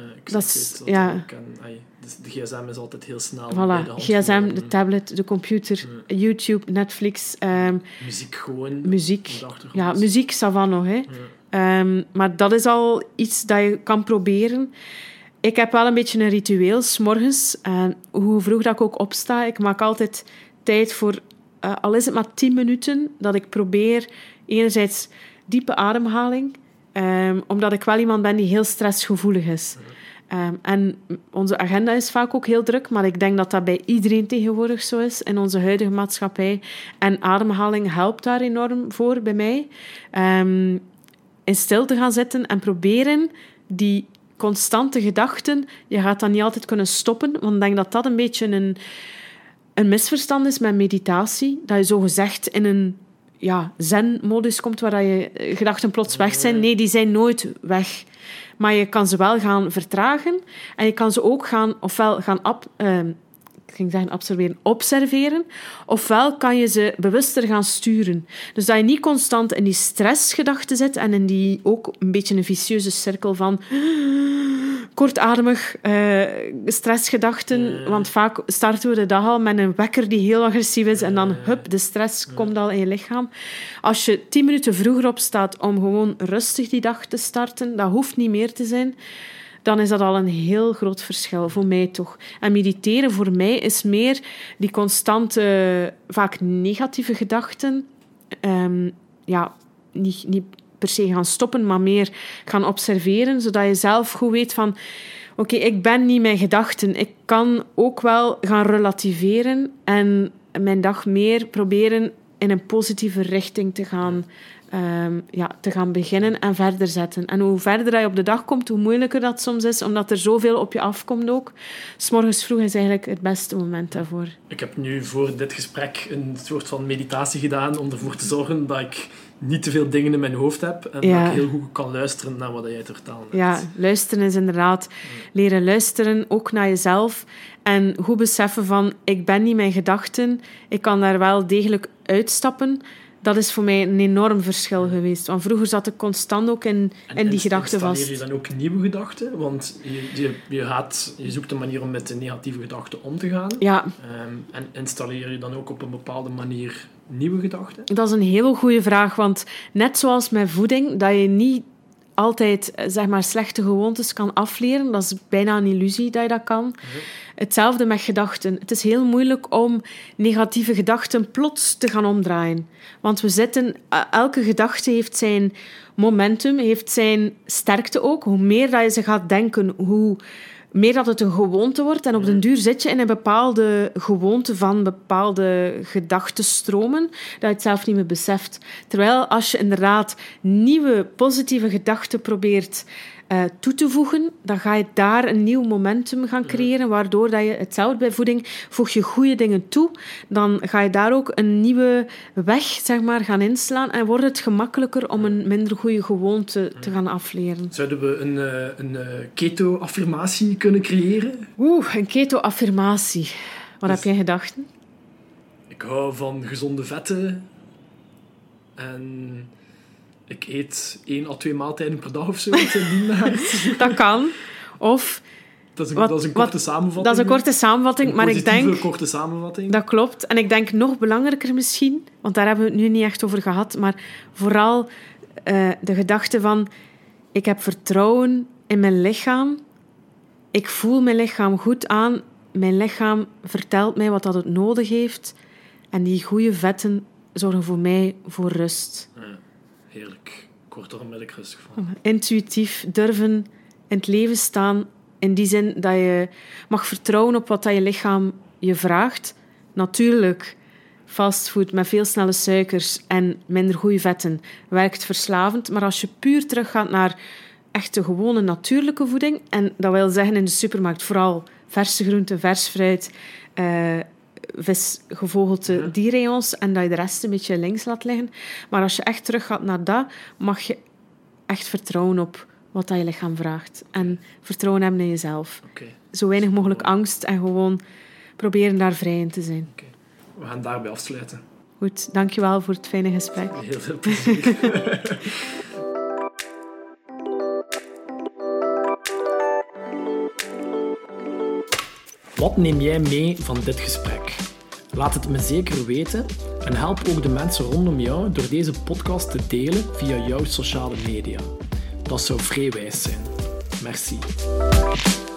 De gsm is altijd heel snel voilà, bij de hand. gsm, de tablet, de computer, YouTube, Netflix. Muziek gewoon. Muziek, ça va nog. Hè. Maar dat is al iets dat je kan proberen. Ik heb wel een beetje een ritueel, 's morgens. Hoe vroeg dat ik ook opsta. Ik maak altijd tijd voor, al is het maar 10 minuten, dat ik probeer enerzijds diepe ademhaling, omdat ik wel iemand ben die heel stressgevoelig is. En onze agenda is vaak ook heel druk, maar ik denk dat dat bij iedereen tegenwoordig zo is in onze huidige maatschappij. En ademhaling helpt daar enorm voor bij mij. In stilte gaan zitten en proberen die constante gedachten, je gaat dat niet altijd kunnen stoppen, want ik denk dat dat een beetje een misverstand is met meditatie, dat je zogezegd in een zen-modus komt, waar je gedachten plots weg zijn. Nee, die zijn nooit weg. Maar je kan ze wel gaan vertragen en je kan ze ook ofwel gaan observeren, ofwel kan je ze bewuster gaan sturen. Dus dat je niet constant in die stressgedachten zit en in die ook een beetje een vicieuze cirkel van kortademig stressgedachten. Want vaak starten we de dag al met een wekker die heel agressief is en dan, de stress komt al in je lichaam. Als je 10 minuten vroeger opstaat om gewoon rustig die dag te starten, dat hoeft niet meer te zijn, dan is dat al een heel groot verschil, voor mij toch. En mediteren voor mij is meer die constante, vaak negatieve gedachten, niet per se gaan stoppen, maar meer gaan observeren, zodat je zelf goed weet van, oké, ik ben niet mijn gedachten. Ik kan ook wel gaan relativeren en mijn dag meer proberen in een positieve richting te gaan beginnen en verder zetten. En hoe verder je op de dag komt, hoe moeilijker dat soms is, omdat er zoveel op je afkomt ook. 's Morgens vroeg is eigenlijk het beste moment daarvoor. Ik heb nu voor dit gesprek een soort van meditatie gedaan om ervoor te zorgen dat ik niet te veel dingen in mijn hoofd heb en dat ik heel goed kan luisteren naar wat jij te vertellen hebt. Ja, luisteren is inderdaad leren luisteren, ook naar jezelf. En goed beseffen van, ik ben niet mijn gedachten, ik kan daar wel degelijk uitstappen. Dat is voor mij een enorm verschil geweest. Want vroeger zat ik constant ook in die gedachten vast. Installeer je dan ook nieuwe gedachten? Want je zoekt een manier om met de negatieve gedachten om te gaan. Ja. En installeer je dan ook op een bepaalde manier nieuwe gedachten? Dat is een hele goede vraag. Want net zoals met voeding, dat je niet altijd slechte gewoontes kan afleren. Dat is bijna een illusie dat je dat kan. Hetzelfde met gedachten. Het is heel moeilijk om negatieve gedachten plots te gaan omdraaien. Want elke gedachte heeft zijn momentum, heeft zijn sterkte ook. Hoe meer dat je ze gaat denken, hoe meer dat het een gewoonte wordt. En op den duur zit je in een bepaalde gewoonte van bepaalde gedachtenstromen, dat je het zelf niet meer beseft. Terwijl als je inderdaad nieuwe positieve gedachten probeert toe te voegen, dan ga je daar een nieuw momentum gaan creëren, waardoor dat je, hetzelfde bij voeding, voeg je goede dingen toe, dan ga je daar ook een nieuwe weg gaan inslaan en wordt het gemakkelijker om een minder goede gewoonte te gaan afleren. Zouden we een keto-affirmatie kunnen creëren? Een keto-affirmatie. Wat heb jij gedachten? Ik hou van gezonde vetten en ik eet 1 à 2 maaltijden per dag of zo. Dat kan. Of... Dat is een korte samenvatting. Dat is een korte samenvatting, maar ik denk... Een korte samenvatting. Dat klopt. En ik denk nog belangrijker misschien, want daar hebben we het nu niet echt over gehad, maar vooral de gedachte van, ik heb vertrouwen in mijn lichaam. Ik voel mijn lichaam goed aan. Mijn lichaam vertelt mij wat dat het nodig heeft. En die goede vetten zorgen voor mij voor rust. Ja, heerlijk. Ik word er onmiddellijk rustig van. Intuïtief durven in het leven staan. In die zin dat je mag vertrouwen op wat dat je lichaam je vraagt. Natuurlijk, fastfood met veel snelle suikers en minder goede vetten werkt verslavend. Maar als je puur teruggaat naar echte gewone natuurlijke voeding, en dat wil zeggen in de supermarkt vooral verse groenten, vers fruit, visgevogelte dierrayons en dat je de rest een beetje links laat liggen. Maar als je echt teruggaat naar dat, mag je echt vertrouwen op wat dat je lichaam vraagt. En vertrouwen hebben in jezelf. Okay. Zo weinig mogelijk angst en gewoon proberen daar vrij in te zijn. Okay. We gaan daarbij afsluiten. Goed, dankjewel voor het fijne gesprek. Heel veel plezier. Wat neem jij mee van dit gesprek? Laat het me zeker weten en help ook de mensen rondom jou door deze podcast te delen via jouw sociale media. Dat zou vrij wijs zijn. Merci.